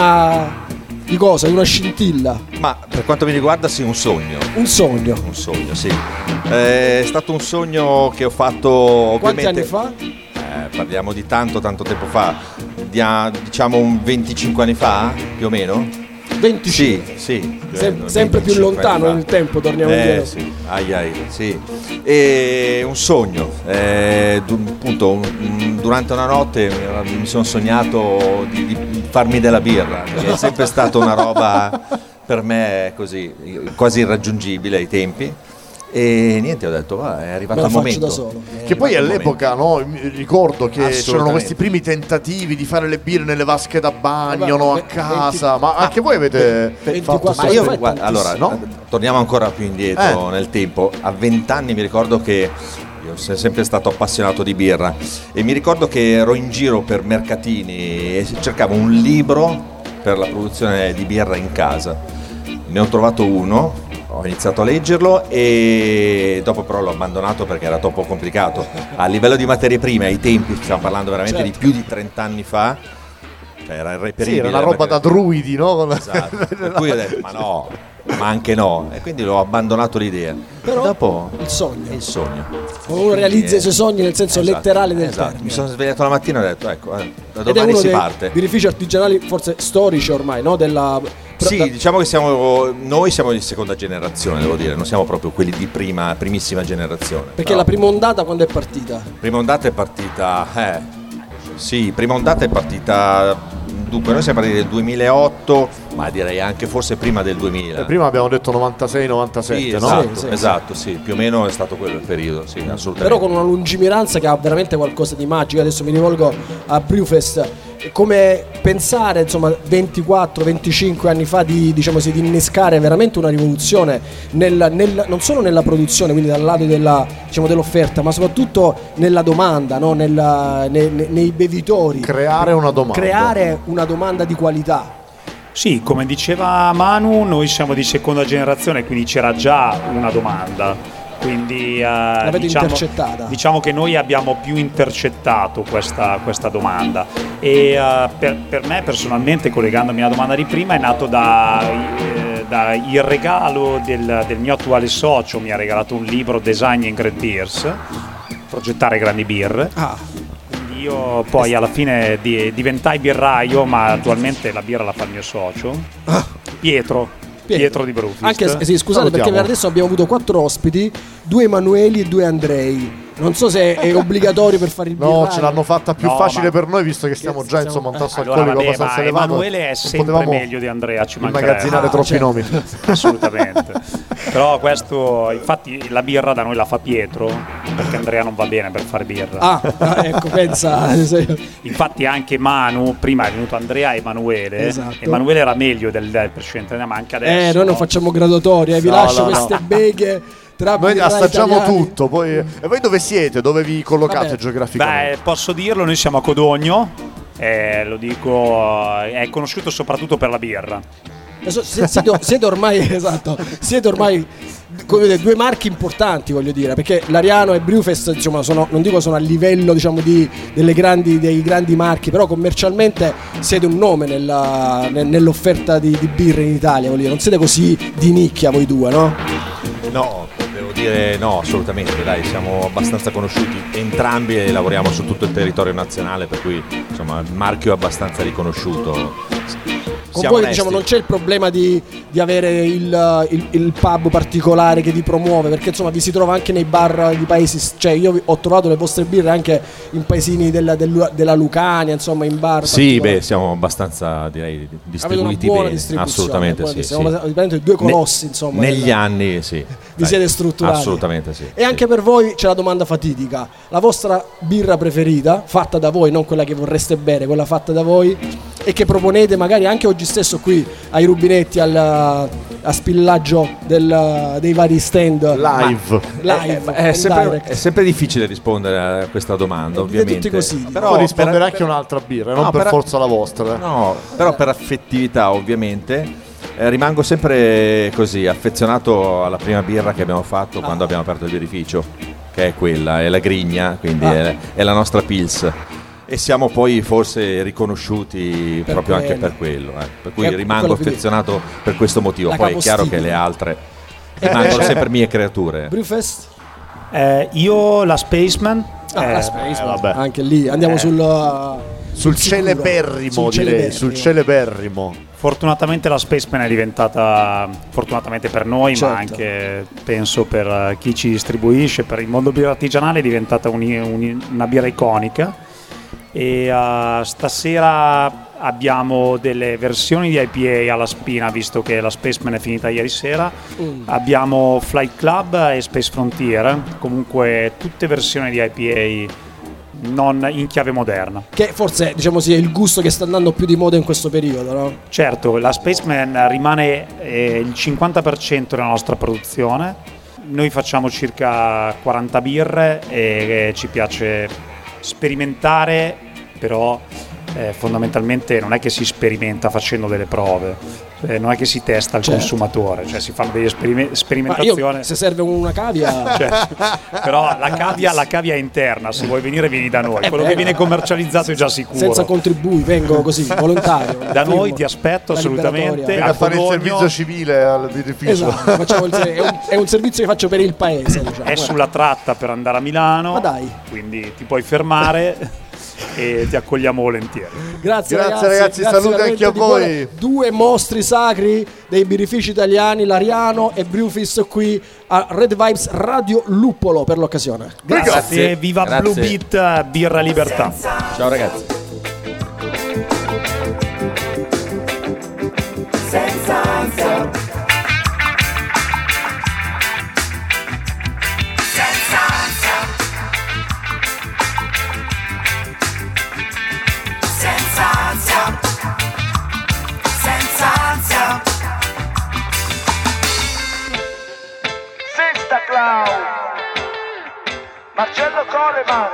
scintilla? Ma per quanto mi riguarda sì, un sogno, sì. È stato un sogno che ho fatto ovviamente. Quanti anni fa? Parliamo di tanto tempo fa, diciamo un 25 anni fa più o meno. 25? Sì. Sempre più lontano nel tempo, torniamo indietro. Sì. Sì. E un sogno, appunto durante una notte mi sono sognato di farmi della birra, che è sempre stata una roba per me così quasi irraggiungibile ai tempi. E niente, ho detto è arrivato il momento. Da solo. Che poi all'epoca, no, ricordo che c'erano questi primi tentativi di fare le birre nelle vasche da bagno, no, a casa. Ma anche voi avete fatto? Ma io, allora, no? Torniamo ancora più indietro nel tempo. A 20 anni mi ricordo che io sono sempre stato appassionato di birra e mi ricordo che ero in giro per mercatini e cercavo un libro per la produzione di birra in casa. Ne ho trovato uno. Ho iniziato a leggerlo e dopo però l'ho abbandonato perché era troppo complicato. A livello di materie prime, ai tempi, stiamo parlando veramente di più di 30 anni fa, cioè era irreperibile. Sì, era una roba da druidi, no? Esatto. Per cui ho detto, ma anche no. E quindi l'ho abbandonato l'idea. Però dopo il sogno. Uno realizza i suoi sogni nel senso letterale del termine. Mi sono svegliato la mattina e ho detto, ecco, da domani si parte. Birrifici artigianali forse storici ormai, no? Sì, diciamo che noi siamo di seconda generazione, devo dire, non siamo proprio quelli di primissima generazione. Perché la prima ondata quando è partita? Prima ondata è partita, dunque noi siamo partiti nel 2008, ma direi anche forse prima del 2000. Prima abbiamo detto 96-97, sì, no? Esatto, sì, più o meno è stato quello il periodo, sì, assolutamente. Però con una lungimiranza che ha veramente qualcosa di magico. Adesso mi rivolgo a Brewfest. Come pensare, insomma, 24-25 anni fa di innescare veramente una rivoluzione non solo nella produzione, quindi dal lato dell'offerta, ma soprattutto nella domanda, no? Nei bevitori. Creare una domanda di qualità. Sì, come diceva Manu, noi siamo di seconda generazione, quindi c'era già una domanda. Quindi intercettata. Diciamo che noi abbiamo più intercettato questa domanda e per me personalmente, collegandomi alla domanda di prima, è nato da il regalo del mio attuale socio. Mi ha regalato un libro, Designing Great Beers, progettare grandi birre. Quindi io poi alla fine diventai birraio, ma attualmente la birra la fa il mio socio Pietro di Brewfest. Anche sì, scusate, perché per adesso abbiamo avuto 4 ospiti, 2 Emanueli e 2 Andrei. Non so se è obbligatorio per fare il birraio. No, ce l'hanno fatta più facile per noi, visto che stiamo già insomma un tasso alcolico abbastanza elevato. Emanuele è sempre meglio di Andrea, ci mancherebbe. Immagazzinare troppi nomi. Assolutamente. Però questo, infatti la birra da noi la fa Pietro, perché Andrea non va bene per fare birra. Ecco, pensa. Infatti anche Manu, prima è venuto Andrea e Emanuele. Esatto. Emanuele era meglio del precedente, ma anche adesso. Noi non facciamo graduatorie, vi lascio queste beghe. Noi assaggiamo tutto, poi. E voi dove siete? Dove vi collocate geograficamente? Posso dirlo, noi siamo a Codogno, lo dico, è conosciuto soprattutto per la birra. Siete ormai come dire, 2 marchi importanti, voglio dire, perché l'Ariano e Brewfest, insomma, non dico sono a livello, diciamo, dei grandi marchi, però commercialmente siete un nome nell'offerta di birre in Italia, voglio dire, non siete così di nicchia voi due, no? No, devo dire no, assolutamente, dai, siamo abbastanza conosciuti entrambi e lavoriamo su tutto il territorio nazionale, per cui insomma il marchio è abbastanza riconosciuto. Con voi, diciamo, non c'è il problema di avere il pub particolare che vi promuove, perché insomma vi si trova anche nei bar di paesi, cioè io ho trovato le vostre birre anche in paesini della Lucania, insomma, in bar. Sì, siamo abbastanza, direi, distribuiti bene, assolutamente sì. Siamo veramente 2 colossi, insomma. Negli anni, sì. Vi siete strutturati. Assolutamente sì. E anche per voi c'è la domanda fatidica: la vostra birra preferita, fatta da voi, non quella che vorreste bere, quella fatta da voi e che proponete magari anche oggi stesso qui ai rubinetti a spillaggio dei vari stand live. È sempre difficile rispondere a questa domanda, ovviamente. Tutti così. Però rispondere anche un'altra birra, non per forza la vostra. No, però per affettività, ovviamente. Rimango sempre così affezionato alla prima birra che abbiamo fatto quando abbiamo aperto il birrificio, che è quella, è la Grigna, quindi è la nostra Pils. E siamo poi forse riconosciuti proprio anche per quello, per cui rimango affezionato per questo motivo. Poi è chiaro che le altre rimangono sempre mie creature. Brewfest? Io la Spaceman. La Spaceman, anche lì andiamo sul celeberrimo, sul celeberrimo. Fortunatamente la Spaceman è diventata, fortunatamente per noi, ma anche penso per chi ci distribuisce, per il mondo birra artigianale, è diventata una birra iconica. E stasera abbiamo delle versioni di IPA alla spina, visto che la Spaceman è finita ieri sera. Abbiamo Flight Club e Space Frontier, comunque tutte versioni di IPA non in chiave moderna, che forse, diciamo, sia il gusto che sta andando più di moda in questo periodo, no? Certo, la Spaceman rimane il 50% della nostra produzione. Noi facciamo circa 40 birre e ci piace sperimentare, però fondamentalmente non è che si sperimenta facendo delle prove, non è che si testa il consumatore, cioè si fanno delle sperimentazioni. Se serve una cavia, però la cavia è interna, se vuoi venire vieni da noi, quello che viene commercializzato è già sicuro. Senza contributi, vengo così, volontario. Da noi ti aspetto assolutamente. A fare il servizio civile al birrificio. Esatto, è un servizio che faccio per il paese, diciamo. È sulla tratta per andare a Milano, ma dai, quindi ti puoi fermare. e ti accogliamo volentieri. Grazie ragazzi, saluti anche a voi. Due mostri sacri dei birrifici italiani, Lariano e Brewfist, qui a Red Vibes Radio Luppolo per l'occasione. Grazie. Viva Blue Beat, birra libertà. Ciao ragazzi. Senza ansia. Senza ansia. Senza ansia. Senza ansia. Sesta Cloud, Marcello Coleman,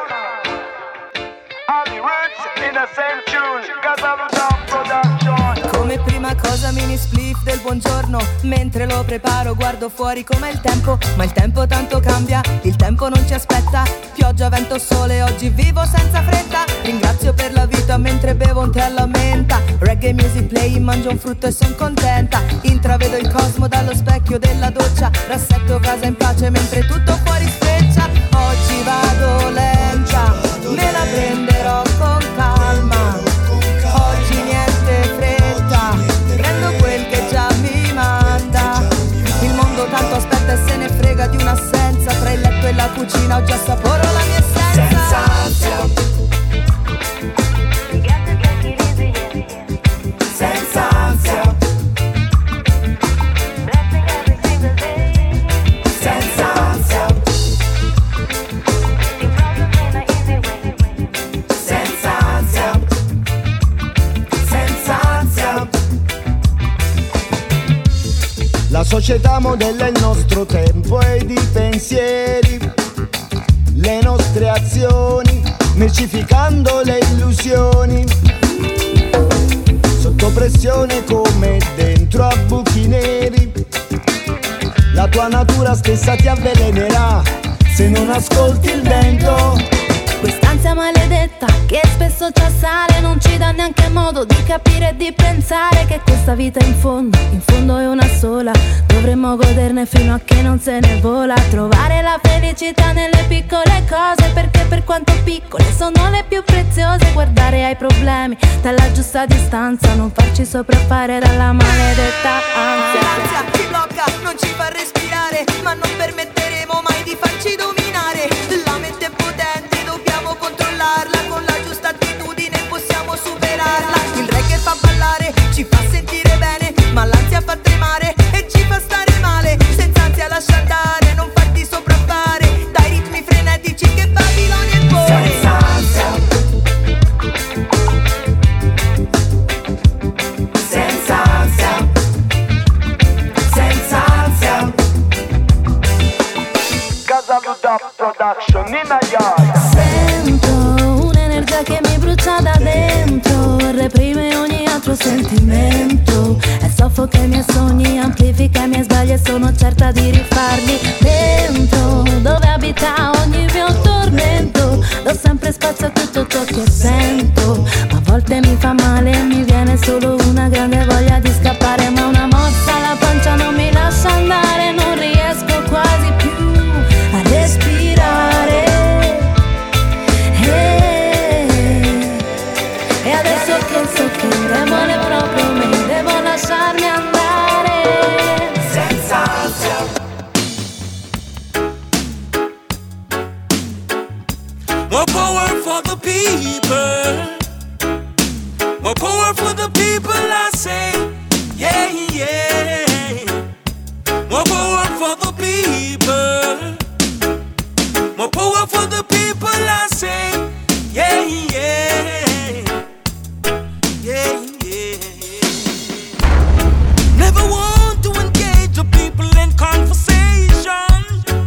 Ali Roots in a same tune, Casaluda Production. Come prima cosa mini spliff del buongiorno, mentre lo preparo guardo fuori com'è il tempo, ma il tempo tanto cambia, il tempo non ci aspetta, pioggia, vento, sole, oggi vivo senza fretta, ringrazio per la vita mentre bevo un tè alla menta, reggae music play, mangio un frutto e son contenta, intravedo il cosmo dallo specchio della doccia, rassetto casa in pace mentre tutto fuori sfreccia, oggi vado lenta, me la prenderò con calma, oggi niente fretta, prendo quel che già mi manda, il mondo tanto aspetta e se ne frega di un'assenza, tra il letto e la cucina oggi assaporo la mia essenza. Senza ansia. Senza ansia. Senza ansia. Senza ansia. Senza ansia. La società modella il nostro tempo ed i pensieri, le nostre azioni, mercificando le illusioni. Sotto pressione come dentro a buchi neri, la tua natura stessa ti avvelenerà se non ascolti il vento. Quest'ansia maledetta che spesso ci assale, non ci dà neanche modo di capire e di pensare che questa vita in fondo è una sola, dovremmo goderne fino a che non se ne vola, trovare la felicità nelle piccole cose, perché per quanto piccole sono le più preziose, guardare ai problemi dalla giusta distanza, non farci sopraffare dalla maledetta ansia. L'ansia ci blocca, non ci fa respirare, ma non permetteremo mai di farci dominare, la mente è potente, dobbiamo controllarla, con la giusta attitudine possiamo superarla, il reggae fa ballare, ci fa sentire bene, ma l'ansia fa tremare e ci fa stare male, senza ansia lascia andare, non farti sopraffare dai ritmi frenetici che Babilonia impone. Senza ansia. Senza ansia. Senza ansia. Casaluda Production in a yard. Sento un'energia che mi brucia da dentro, reprime ogni altro sentimento e soffoca i miei sogni, amplifica i miei sbagli e sono certa di rifarli dentro, dove abita ogni mio tormento, do sempre spazio a tutto ciò che sento, ma a volte mi fa male e mi viene solo una grande voglia di scappare, ma una mossa alla pancia non mi lascia andare, non riesco quasi più a respirare. E adesso che so che non vuole proprio me, devo lasciarmi andare. Senza ansia. More power for the people. More power for the people, I say. Yeah, yeah. More power for the people. More power for the people, I say. Yeah, yeah. Yeah, yeah. Never want to engage the people in conversation.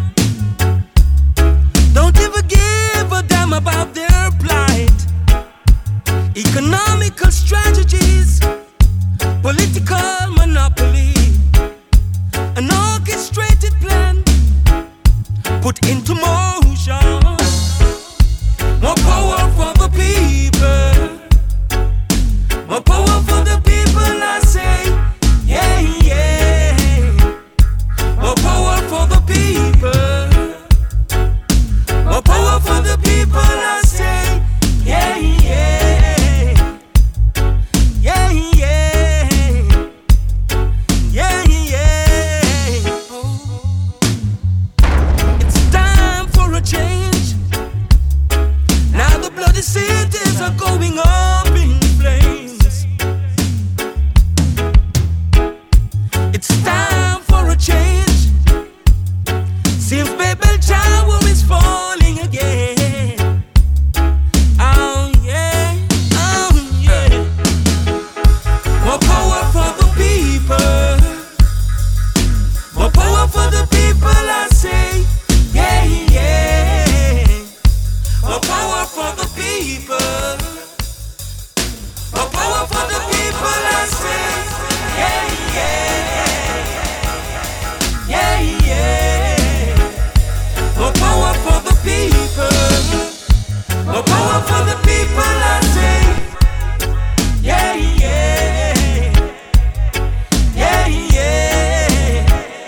Don't ever give a damn about their plight. Economical strategies, political monopoly, an orchestrated plan put into motion. Since Babel Tower is falling again. Oh yeah, oh yeah. More power for the people. More power for the people, I say. Yeah, yeah. More power for the people. More power for the people, I say. Yeah, yeah. Yeah, yeah. More power for the people. More power for the people, I say. Yeah, yeah. Yeah, yeah.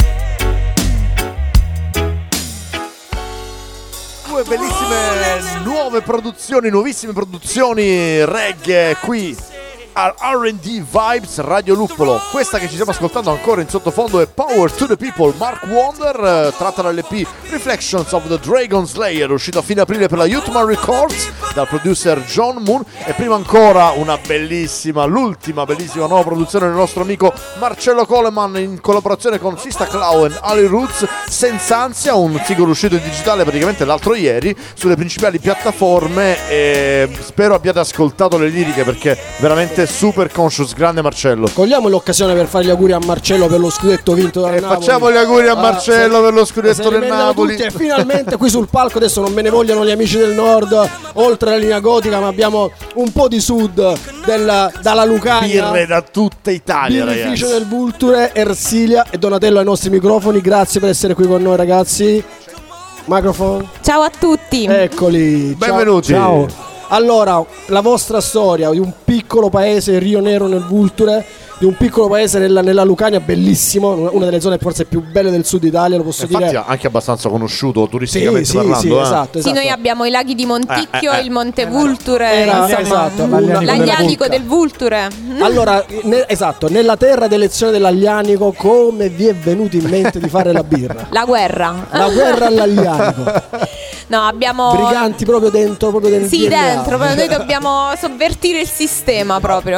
Due bellissime nuove produzioni, nuovissime produzioni reggae qui al R&D Vibes Radio Luppolo. Questa che ci stiamo ascoltando ancora in sottofondo è Power to the People, Mark Wonder, tratta dall'EP Reflections of the Dragon Slayer, uscito a fine aprile per la Youthman Records dal producer John Moon. E prima ancora una bellissima, l'ultima bellissima nuova produzione del nostro amico Marcello Coleman in collaborazione con Sista Clau e Ali Roots, Senza Ansia, un singolo uscito in digitale praticamente l'altro ieri sulle principali piattaforme, e spero abbiate ascoltato le liriche perché veramente super conscious. Grande Marcello. Cogliamo l'occasione per fare gli auguri a Marcello per lo scudetto vinto dal Napoli. Facciamo gli auguri a Marcello per lo scudetto del Napoli. E finalmente qui sul palco, adesso non me ne vogliano gli amici del nord, oltre la linea gotica, ma abbiamo un po' di sud dalla Lucania. Birre da tutta Italia, Birrificio ragazzi. del Vulture, Ersilia e Donatello ai nostri microfoni. Grazie per essere qui con noi, ragazzi. Microfono. Ciao a tutti. Eccoli. Benvenuti. Ciao. Allora, la vostra storia di un piccolo paese, Rio Nero nel Vulture, di un piccolo paese nella Lucania, bellissimo, una delle zone forse più belle del sud Italia, lo posso Infatti dire. anche abbastanza conosciuto turisticamente Sì, parlando. sì, esatto. Sì, noi abbiamo i laghi di Monticchio, il Monte Vulture, insomma, esatto, l'Aglianico del Vulture. Allora, esatto, nella terra d'elezione dell'Aglianico, come vi è venuto in mente di fare la birra? La guerra. La guerra all'Aglianico. No, abbiamo briganti proprio dentro Sì, DNA. dentro, però noi dobbiamo sovvertire il sistema proprio.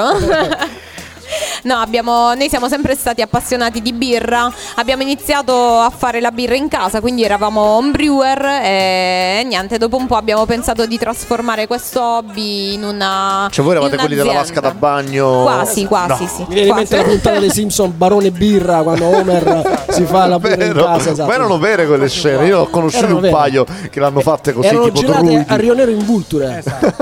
No, noi siamo sempre stati appassionati di birra. Abbiamo iniziato a fare la birra in casa, quindi eravamo homebrewer e niente, dopo un po' abbiamo pensato di trasformare questo hobby in una Cioè voi eravate in quelli della vasca da bagno? Quasi, No. sì. Mi viene in mente la puntata dei Simpson, Barone Birra, quando Homer si fa la birra in casa, esatto. Ma erano vere quelle scene, io ho conosciuto Erano un vere. paio che l'hanno fatte così, Erano tipo girate druidi. a Rio Nero in Vulture.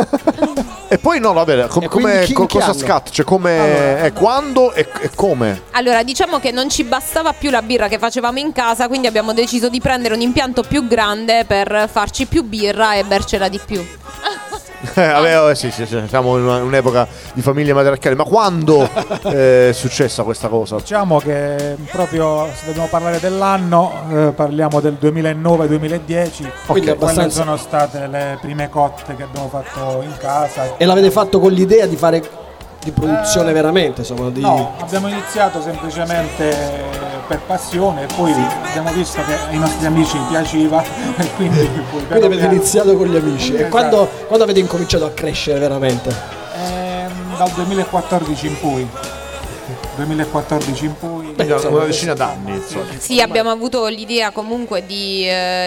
E poi no, vabbè, quindi come chi cosa hanno? scatta? Cioè come quando e come? Allora, diciamo che non ci bastava più la birra che facevamo in casa, quindi abbiamo deciso di prendere un impianto più grande per farci più birra e bercela di più. Vabbè, sì, siamo in un'epoca di famiglie matriarcali. Ma quando è successa questa cosa? Diciamo che proprio se dobbiamo parlare dell'anno, parliamo del 2009-2010, Quindi quando abbastanza. sono state le prime cotte che abbiamo fatto in casa. E l'avete fatto con l'idea di fare di produzione veramente, insomma, di... No, abbiamo iniziato semplicemente per passione e poi abbiamo visto che ai nostri amici piaceva e quindi Quindi avete iniziato con gli amici. E Esatto. quando avete incominciato a crescere veramente? Dal 2014 in poi. 2014 in poi. Una decina d'anni, insomma. Sì, abbiamo avuto l'idea comunque di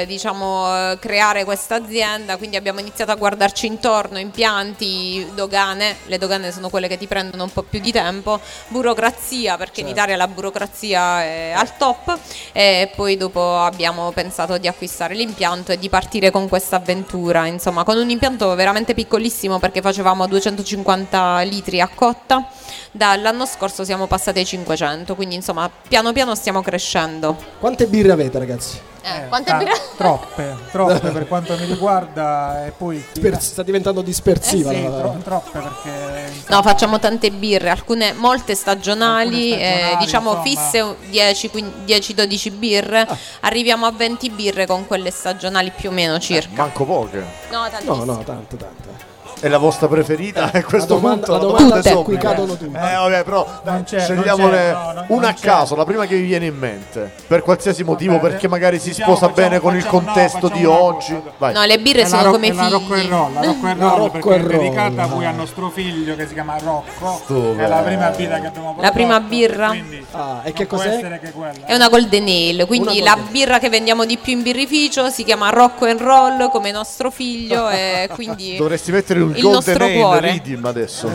creare questa azienda, quindi abbiamo iniziato a guardarci intorno, impianti, dogane. Le dogane sono quelle che ti prendono un po' più di tempo, burocrazia, perché in Italia la burocrazia è al top, e poi dopo abbiamo pensato di acquistare l'impianto e di partire con questa avventura, insomma, con un impianto veramente piccolissimo perché facevamo 250 litri a cotta. Dall'anno scorso siamo passati ai 500, quindi insomma piano piano stiamo crescendo. Quante birre avete, ragazzi? Quante birre? Troppe per quanto mi riguarda, e poi Sta diventando dispersiva. sì, la- troppe perché No, facciamo tante birre, molte stagionali, diciamo insomma. fisse 10-12 birre, arriviamo a 20 birre con quelle stagionali più o meno circa. Manco poche. No, tantissime. No, tante. è la vostra preferita? A questo punto la domanda è qui cadono tutti. Vabbè, però scegliamone una a caso, la prima che vi viene in mente, per qualsiasi motivo, perché magari si sposa bene con il contesto di oggi. Vai. No, le birre sono come figli. La Rocco and Roll, perché è dedicata poi al nostro figlio che si chiama Rocco. È la prima birra che abbiamo portato. La prima birra? E che cos'è? È una Golden Ale, quindi la birra che vendiamo di più in birrificio si chiama Rocco and Roll come nostro figlio e quindi dovresti mettere un il Golden nostro cuore. Ale Redeem adesso.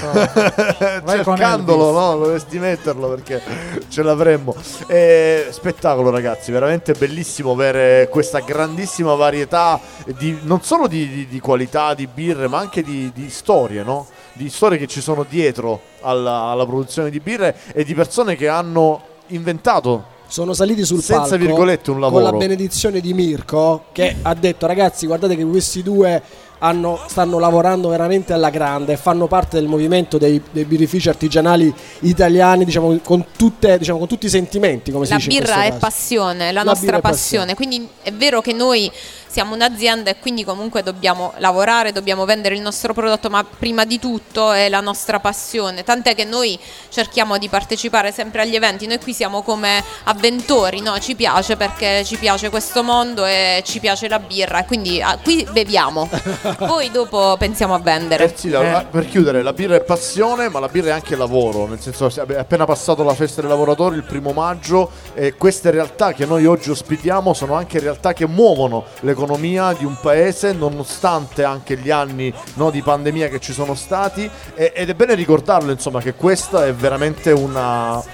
Esatto. Cercandolo, no? Dovresti metterlo perché ce l'avremmo. Spettacolo, ragazzi, veramente bellissimo avere questa grandissima varietà non solo di qualità di birre, ma anche di storie, no? Di storie che ci sono dietro alla produzione di birre e di persone che hanno inventato, sono saliti sul senza palco virgolette, un lavoro con la benedizione di Mirko, che ha detto: ragazzi, guardate che questi due stanno lavorando veramente alla grande, fanno parte del movimento dei birrifici artigianali italiani, diciamo con tutti i sentimenti, come si dice. La birra è passione, la nostra passione. Quindi è vero che noi siamo un'azienda e quindi comunque dobbiamo lavorare, dobbiamo vendere il nostro prodotto, ma prima di tutto è la nostra passione, tant'è che noi cerchiamo di partecipare sempre agli eventi. Noi qui siamo come avventori, no? Ci piace perché ci piace questo mondo e ci piace la birra e quindi qui beviamo, poi dopo pensiamo a vendere. Per chiudere, la birra è passione, ma la birra è anche lavoro, nel senso è appena passato la festa dei lavoratori il 1° maggio e queste realtà che noi oggi ospitiamo sono anche realtà che muovono l'economia di un paese, nonostante anche gli anni, no, di pandemia che ci sono stati, ed è bene ricordarlo, insomma, che questa è veramente una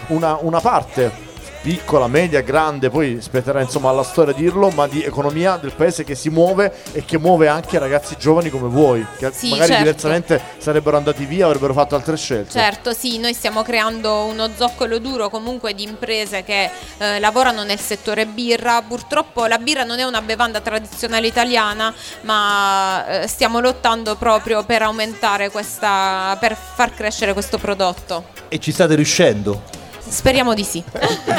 parte piccola, media, grande, poi spetterà insomma alla storia dirlo, ma di economia del paese che si muove e che muove anche ragazzi giovani come voi, che sì, magari certo, diversamente sarebbero andati via, avrebbero fatto altre scelte. Certo, sì, noi stiamo creando uno zoccolo duro comunque di imprese che lavorano nel settore birra. Purtroppo la birra non è una bevanda tradizionale italiana, ma stiamo lottando proprio per aumentare per far crescere questo prodotto. E ci state riuscendo? Speriamo di sì.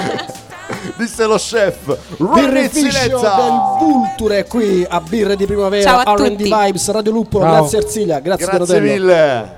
Disse lo chef. Birrificio del Vulture qui a Birre di Primavera. Ciao a R&D tutti. Vibes, Radio Luppolo. Ciao. Grazie Arsilia, grazie Grazie mille.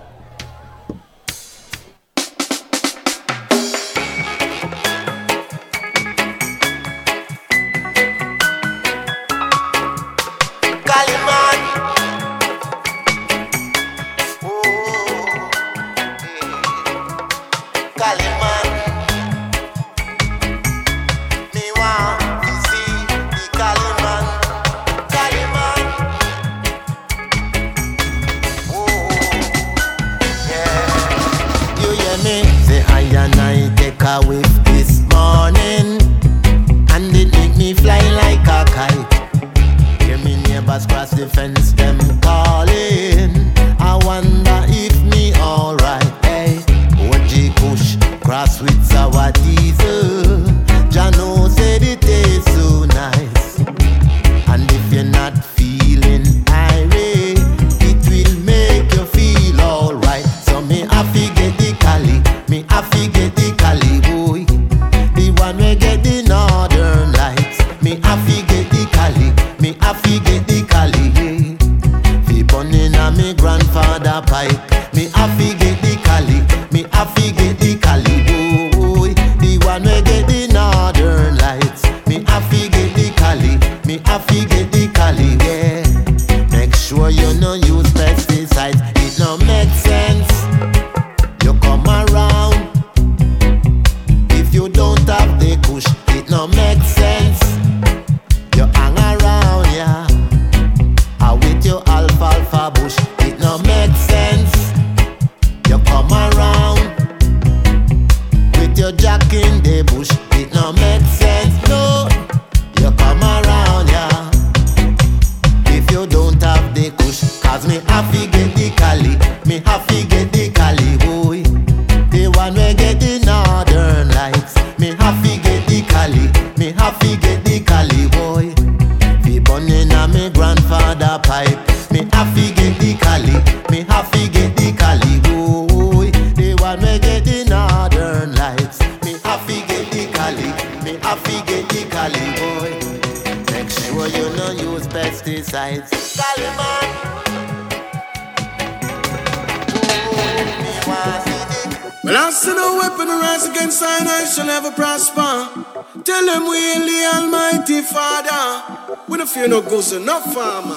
Well, I see no weapon rise against Sinai shall never prosper. Tell them we hail the Almighty Father. We don't fear no ghost and no farmer.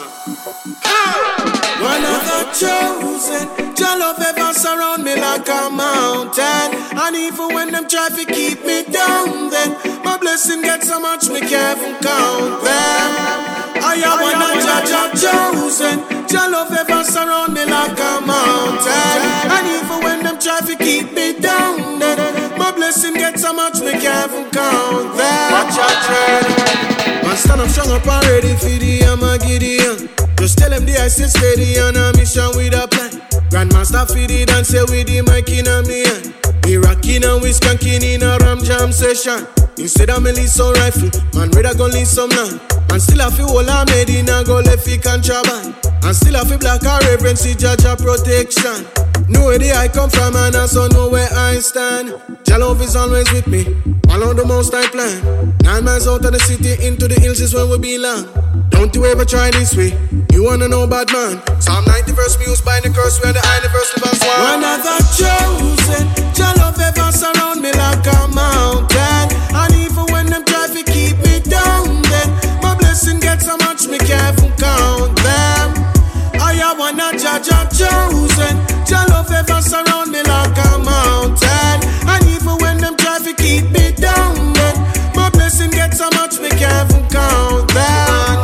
One of the chosen, your love ever surround me like a mountain. And even when them try to keep me down, then my blessing gets so much me can't even count them. I am one of your chosen, your love ever surround me like a mountain. And even when them try to keep me down, then my blessing gets so much me can't even count them. Watch out, tread. Man, stand up strong up and ready for the Armageddon. Just tell them the I stay steady on a mission with a plan. Grandmaster feed it and say with the mic in a me hand. We rockin' and we skankin' in a ram jam session. Instead of me leave some rifle, man rather go leave some land. And still I feel all I made in a go left fi contraband. And still I feel black a reverence see Jaja protection. Know where the I come from and I so know where I stand. Jah love is always with me, follow the most I plan. 9 miles out of the city into the hills is where we belong. Don't you ever try this way, you wanna know bad man. Psalm 90 verse we use by the curse, we are the universal verse one. One of the chosen, Jah love ever surround me like a mountain. And even when them try to keep me down, then my blessing gets so much me can't even count them. I am one of Jah chosen, Jah love ever surround me like a mountain. And even when them try to keep me down, then my blessing gets so much me can't even count them.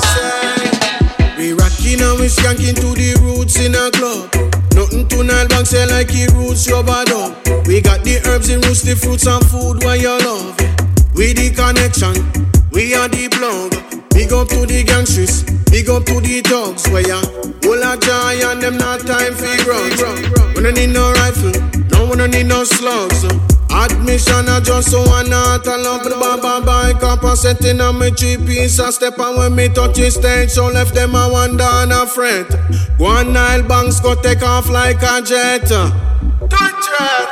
We rockin' and we skankin' to the roots in a club. Nothing to Nile Bank say like he roots rubbered up. We got the herbs and roots, the fruits and food where you love. We the connection, we are the plug. Big up to the gangsters, big up to the dogs. Where ya hold a joy and them not time for drugs. We don't need no rifle, no we don't need no slugs. Admission I just so one not a love the baba bike up and setting on me 3 piece and step and when me touch the stage so left them a wonder and a fret. One Nile banks go take off like a jet. Touch it.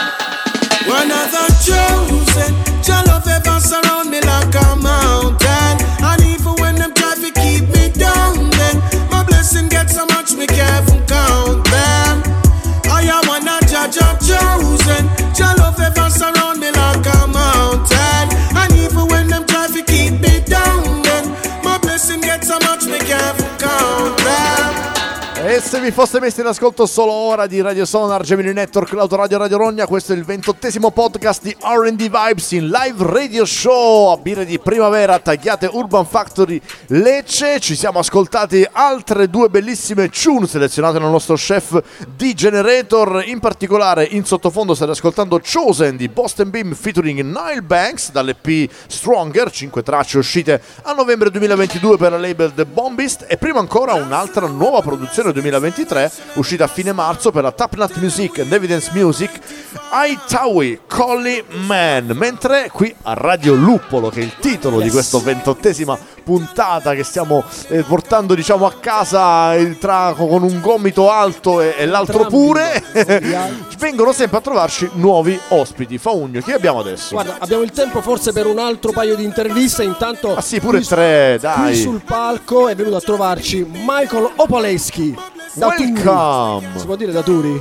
One of the chosen, your love ever surround me like a mountain. And even when them try to keep me down, then my blessing gets so much me can't even count them. I am one of Jah chosen, your love ever surround me like a mountain. And even when them try to keep me down, then my blessing gets so much me can't even count them. E se vi foste messi in ascolto solo ora di Radio Sonar, Gemini Network, l'Autoradio Radio Rogna, questo è il 28esimo podcast di R&D Vibes in live radio show a birre di primavera, tagliate Urban Factory Lecce. Ci siamo ascoltati altre 2 bellissime tune selezionate dal nostro chef D-Generator. In particolare in sottofondo state ascoltando Chosen di Boston Beam featuring Nile Banks dall'EP Stronger, 5 tracce uscite a novembre 2022 per la label The Bombist. E prima ancora un'altra nuova produzione 2023 uscita a fine marzo per la Tapnut Music and Evidence Music, Aitawi Collie Man. Mentre qui a Radio Luppolo, che è il titolo di questa 28esima puntata che stiamo portando diciamo a casa con un gomito alto e l'altro pure, vengono sempre a trovarci nuovi ospiti. Faugno, chi abbiamo adesso? Guarda, abbiamo il tempo forse per un altro paio di interviste. Intanto sì, pure 3, dai. Qui sul palco è venuto a trovarci Michael Opoleschi. Welcome. Si può dire da Turi?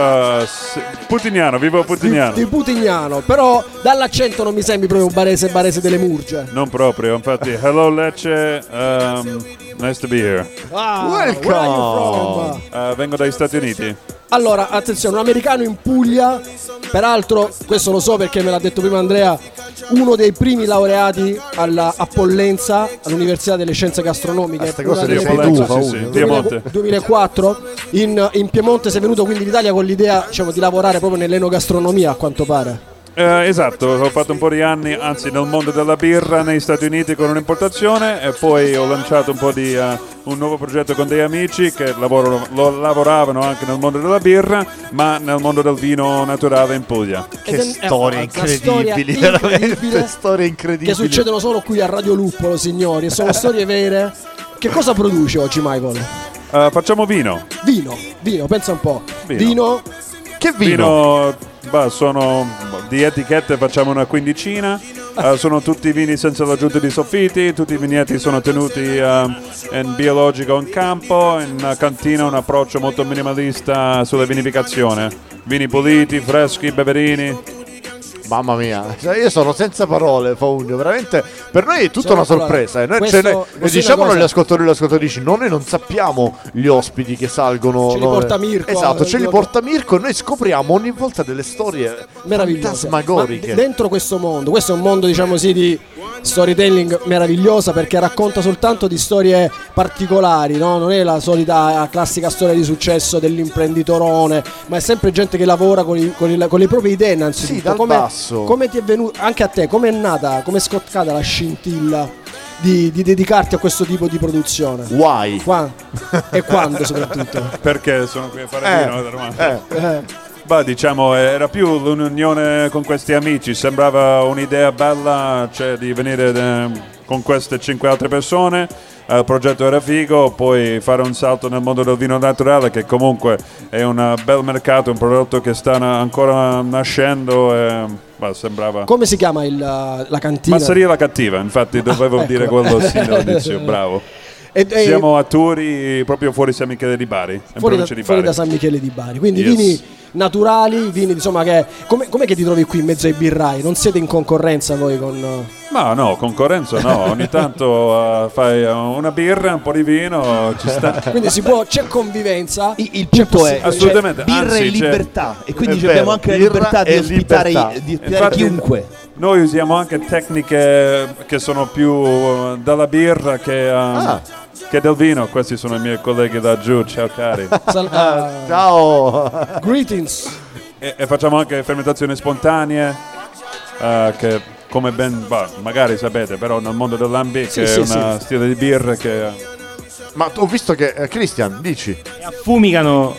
Putignano, vivo a Putignano. Di Putignano, però dall'accento non mi sembri proprio barese delle Murge. Non proprio, infatti. Hello Lecce, nice to be here. Welcome. Where are you from? Vengo dagli Stati Uniti. Allora, attenzione, un americano in Puglia, peraltro, questo lo so perché me l'ha detto prima Andrea, uno dei primi laureati a Pollenza, all'Università delle Scienze Gastronomiche. Queste cose le fai tu, Piemonte. 2004, in Piemonte sei venuto quindi in Italia con l'idea, diciamo, di lavorare proprio nell'enogastronomia, a quanto pare. Esatto, ho fatto un po' di anni, anzi nel mondo della birra negli Stati Uniti con un'importazione e poi ho lanciato un po' di un nuovo progetto con dei amici che lavoravano anche nel mondo della birra ma nel mondo del vino naturale in Puglia. Che storie incredibili, veramente storie incredibili. Che succedono solo qui a Radio Luppolo, signori, e sono storie vere. Che cosa produci oggi, Michael? Facciamo vino. Vino, pensa un po'. Vino. Che vino? Sono di etichette, facciamo una 15. sono tutti vini senza l'aggiunta di soffitti, tutti i vigneti sono tenuti in biologico in campo, in cantina un approccio molto minimalista sulla vinificazione. Vini puliti, freschi, beverini. Mamma mia, io sono senza parole, Faunio, veramente per noi è tutta una sorpresa. Noi diciamolo agli ascoltatori e alle ascoltatrici, noi non sappiamo gli ospiti che salgono. Ce li porta Mirko. Esatto, ce li porta Mirko e noi scopriamo ogni volta delle storie fantasmagoriche. Dentro questo mondo, questo è un mondo diciamo così di storytelling meravigliosa, perché racconta soltanto di storie particolari, no? Non è la solita classica storia di successo dell'imprenditorone, ma è sempre gente che lavora con le proprie idee innanzitutto. Sì, dal basso. Come ti è venuto, anche a te, come è nata, come è scoccata la scintilla di dedicarti a questo tipo di produzione? Why? E quando soprattutto? Perché sono qui a fare vino? Beh, diciamo, era più l'unione con questi amici, sembrava un'idea bella, cioè di venire con queste 5 altre persone. Il progetto era figo, poi fare un salto nel mondo del vino naturale, che comunque è un bel mercato, un prodotto che sta ancora nascendo e sembrava... Come si chiama la cantina? Masseria La Cattiva, infatti dovevo dire quello sì dall'inizio, bravo. Siamo a Turi, proprio fuori San Michele di Bari, fuori da San Michele di Bari, quindi vini naturali, vini insomma che com'è che ti trovi qui in mezzo ai birrai? Non siete in concorrenza voi con... Ma no, concorrenza no, ogni tanto fai una birra, un po' di vino, ci sta. Quindi c'è convivenza. Il punto è assolutamente, birra e libertà, e quindi abbiamo anche la libertà di ospitare chiunque. Noi usiamo anche tecniche che sono più dalla birra che del vino. Questi sono i miei colleghi da giù, ciao cari. Ciao. Greetings. E facciamo anche fermentazioni spontanee, che come magari sapete, però nel mondo dell'Ambic è una stile di birra che... Ma ho visto che Christian, dici? Affumicano.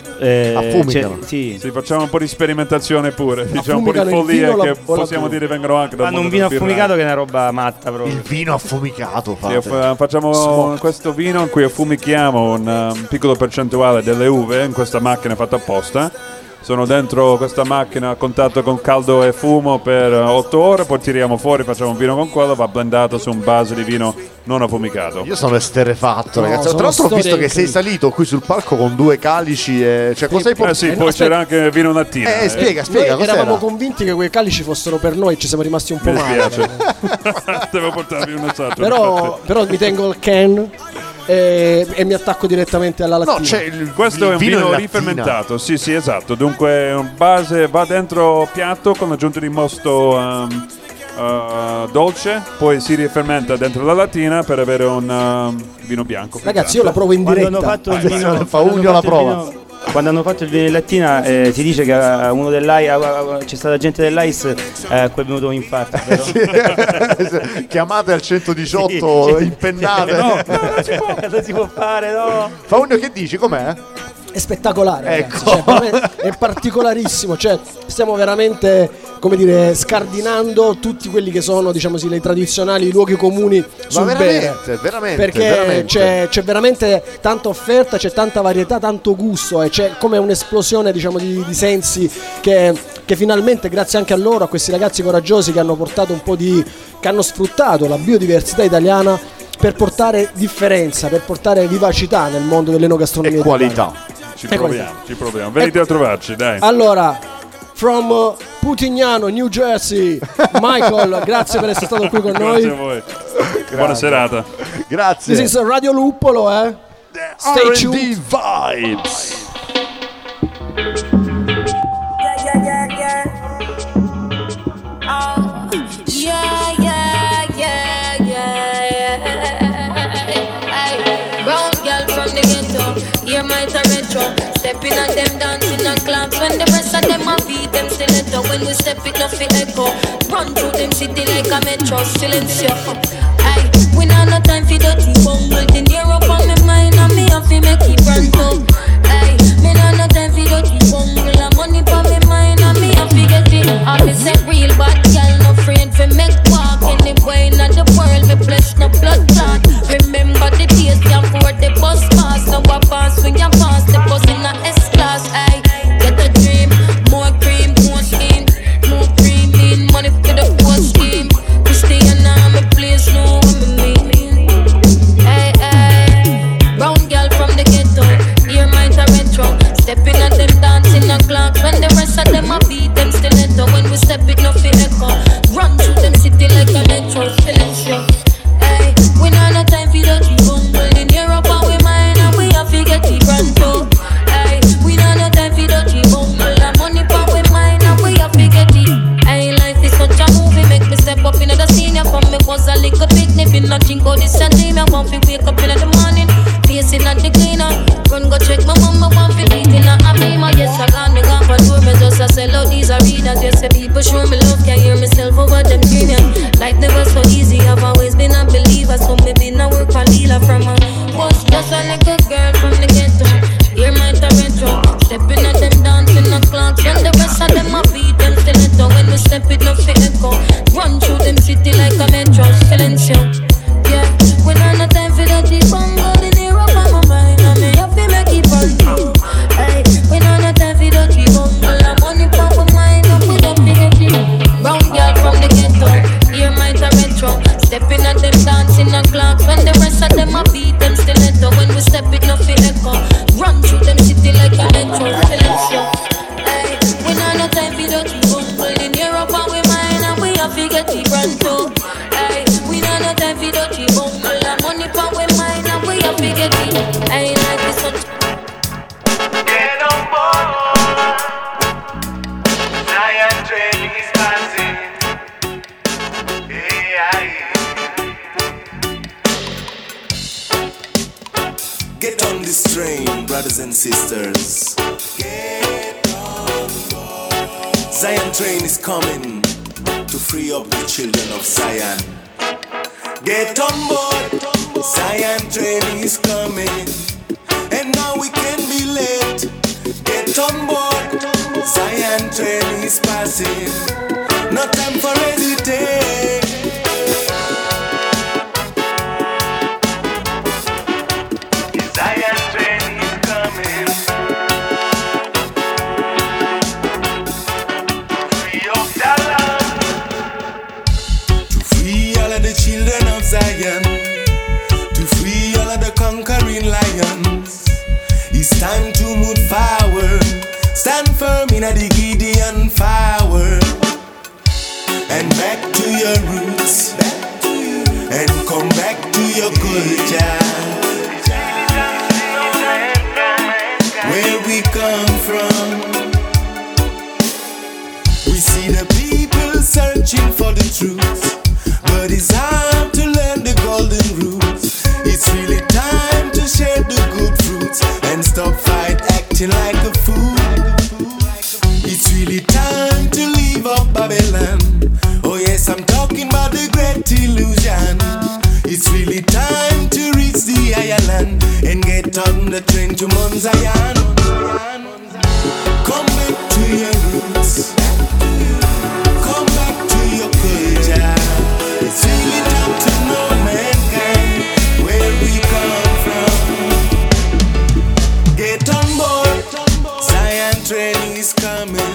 Sì, facciamo un po' di sperimentazione pure, diciamo un po' di follie che possiamo dire vengono anche dal mondo un vino del affumicato che è una roba matta proprio. Il vino affumicato facciamo questo vino in cui affumichiamo un piccolo percentuale delle uve in questa macchina fatta apposta. Sono dentro questa macchina a contatto con caldo e fumo per 8 ore, poi tiriamo fuori, facciamo un vino con quello, va blendato su un base di vino non affumicato. Io sono esterrefatto, ragazzi. Tra l'altro ho visto che sei salito qui sul palco con 2 calici cioè cosa hai portato? Sì, poi c'era anche vino lattina. Spiega, noi eravamo convinti che quei calici fossero per noi, ci siamo rimasti un po' male. Mi dispiace. Devo portarvi un assaggio. Però mi tengo il can e mi attacco direttamente alla lattina. Questo è un vino rifermentato. Sì, esatto. Dunque un base va dentro piatto con l'aggiunta di mosto dolce, poi si rifermenta dentro la lattina per avere un vino bianco. Ragazzi, io la provo in diretta. Quando hanno fatto il vino in lattina si dice che uno c'è stata gente dell'AIS a cui è venuto un infarto. Chiamate al 118 impennate. Non si può fare, no. Faunio, che dici? Com'è? È spettacolare, ecco. È particolarissimo, stiamo veramente, come dire, scardinando tutti quelli che sono, diciamo così, i tradizionali luoghi comuni sul bere. Perché c'è veramente tanta offerta, c'è tanta varietà, tanto gusto, e c'è come un'esplosione, diciamo, di sensi che finalmente, grazie anche a loro, a questi ragazzi coraggiosi che hanno portato che hanno sfruttato la biodiversità italiana per portare differenza, per portare vivacità nel mondo dell'enogastronomia e qualità. Ci proviamo. Venite a trovarci, dai. Allora, from Putignano, New Jersey, Michael, grazie per essere stato qui con noi. Grazie a voi. Buona serata. Grazie. This is Radio Luppolo, Stay R&D tuned. Vibes. Stepping on them dancing on claps when the rest of them a beat them stiletto. When we step it off it echo, run through them city like a metro. Silencio. Aye, we not no time for dirty bungle. The near up on me mind and me have to make it brand up. Aye, me not no time for dirty bungle. The money on me mind and me have to get it. I be say real bad girl, no afraid for make walk anywhere in the world. Me bless no blood clot. Remember the days before the bus pass. Now I pass when you pass the bus in a S-class. Aye, get a dream, more cream, more skin, more cream in money for the poor scheme. We stay believe me, I want to wake up in the morning, facing at the cleaner. Run go check my mama, want to beat in a beamer. Yes, I got me gone for tour, me just a sell out these arenas. Yes, the people show me love, can't hear myself over them premium. Life never so easy, I've always been a believer, so me been a work for Lila from a was just a little girl from the ghetto. Hear my retro, stepping at them dancing the clocks, when the rest of them a beat them stiletto. When we step it up for echo, run through them city like a metro, silencio. Yeah, we don't have time for that deep bungle in here up on my mind, and me have to make it run through. Hey, we don't have time for that deep bungle, I'm money for my mind, and we don't forget it. Brown girl from the ghetto, hear my retro, stepping at them dancing the clocks, when the rest of them a beat them stiletto. When we step it up for echo, run through them city like a metro, silencio. Hey, we don't have time for that deep bungle in here up on my mind, and we have to get it run through. Hey, we don't have time for that deep bungle, I'm money for my mind, and we have to get it. Hey, like this one. Get on board, Zion train is passing. Get on this train, brothers and sisters. Get on board. Zion train is coming to free up the children of Zion. Get on board, Zion train is coming, and now we can be late. Get on board, Zion train is passing. No time for hesitate. Zion train is coming. Free up the land. To free all of the children of Zion. To free all of the conquering lions. It's time to move forward. Stand firm in the Gideon power. And back to your roots. And come back to your culture. Where we come from. We see the people searching for the truth, but it's hard to learn the golden roots. It's really time to share the good fruits and stop fight acting like a fool. It's really time to leave up Babylon. Oh yes, I'm talking about the great illusion. It's really time to reach the higher land and get on the train to Mount Zion. Come back to your roots. Come back to your culture. It's really time to know mankind, where we come from. Get on board, Zion train is coming.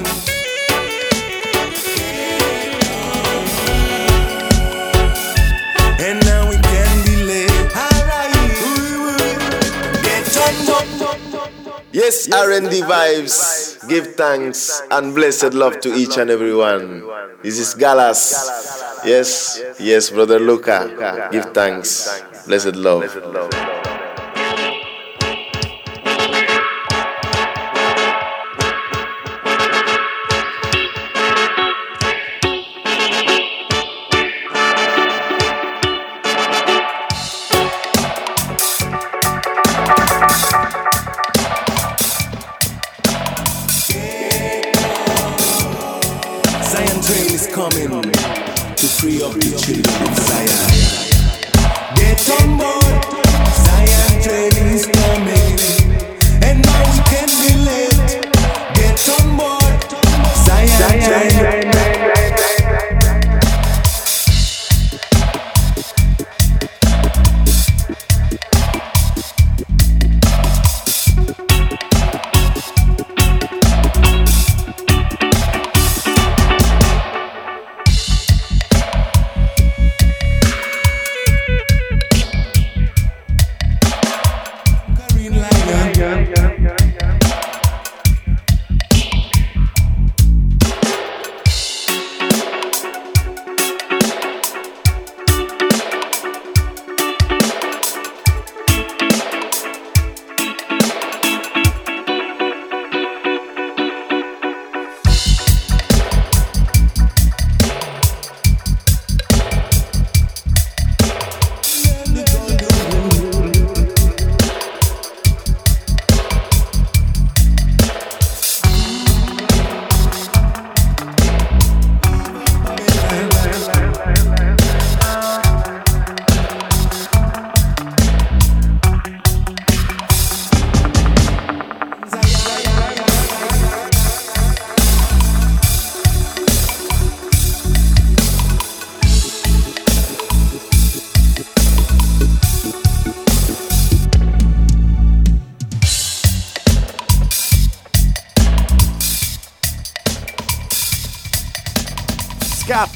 And now we can be late. Get on board. Yes, R&D vibes. Give thanks and blessed love to each and every one. This is Galas. Yes, brother Luca. Give thanks. Blessed love. Zion train is coming to free up the children of Zion. Get on board, Zion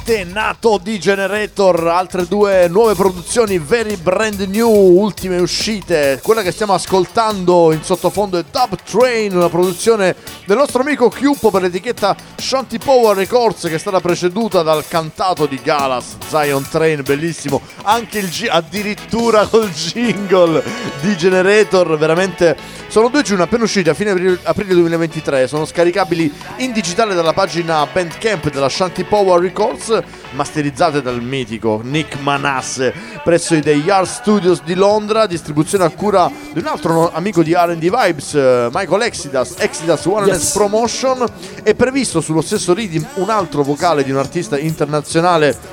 scatenato di Generator, altre due nuove produzioni very brand new, ultime uscite. Quella che stiamo ascoltando in sottofondo è Dub Train, una produzione del nostro amico Chiuppo per l'etichetta Shanty Power Records, che è stata preceduta dal cantato di Galas, Zion Train, bellissimo, anche addirittura col jingle di Generator. Veramente sono due tune appena uscite a fine aprile 2023, sono scaricabili in digitale dalla pagina Bandcamp della Shanty Power Records, masterizzate dal mitico Nick Manasse presso i The Yard Studios di Londra, distribuzione a cura di un altro amico di R&D Vibes, Michael Exodus Wireless Promotion. È previsto sullo stesso reading un altro vocale di un artista internazionale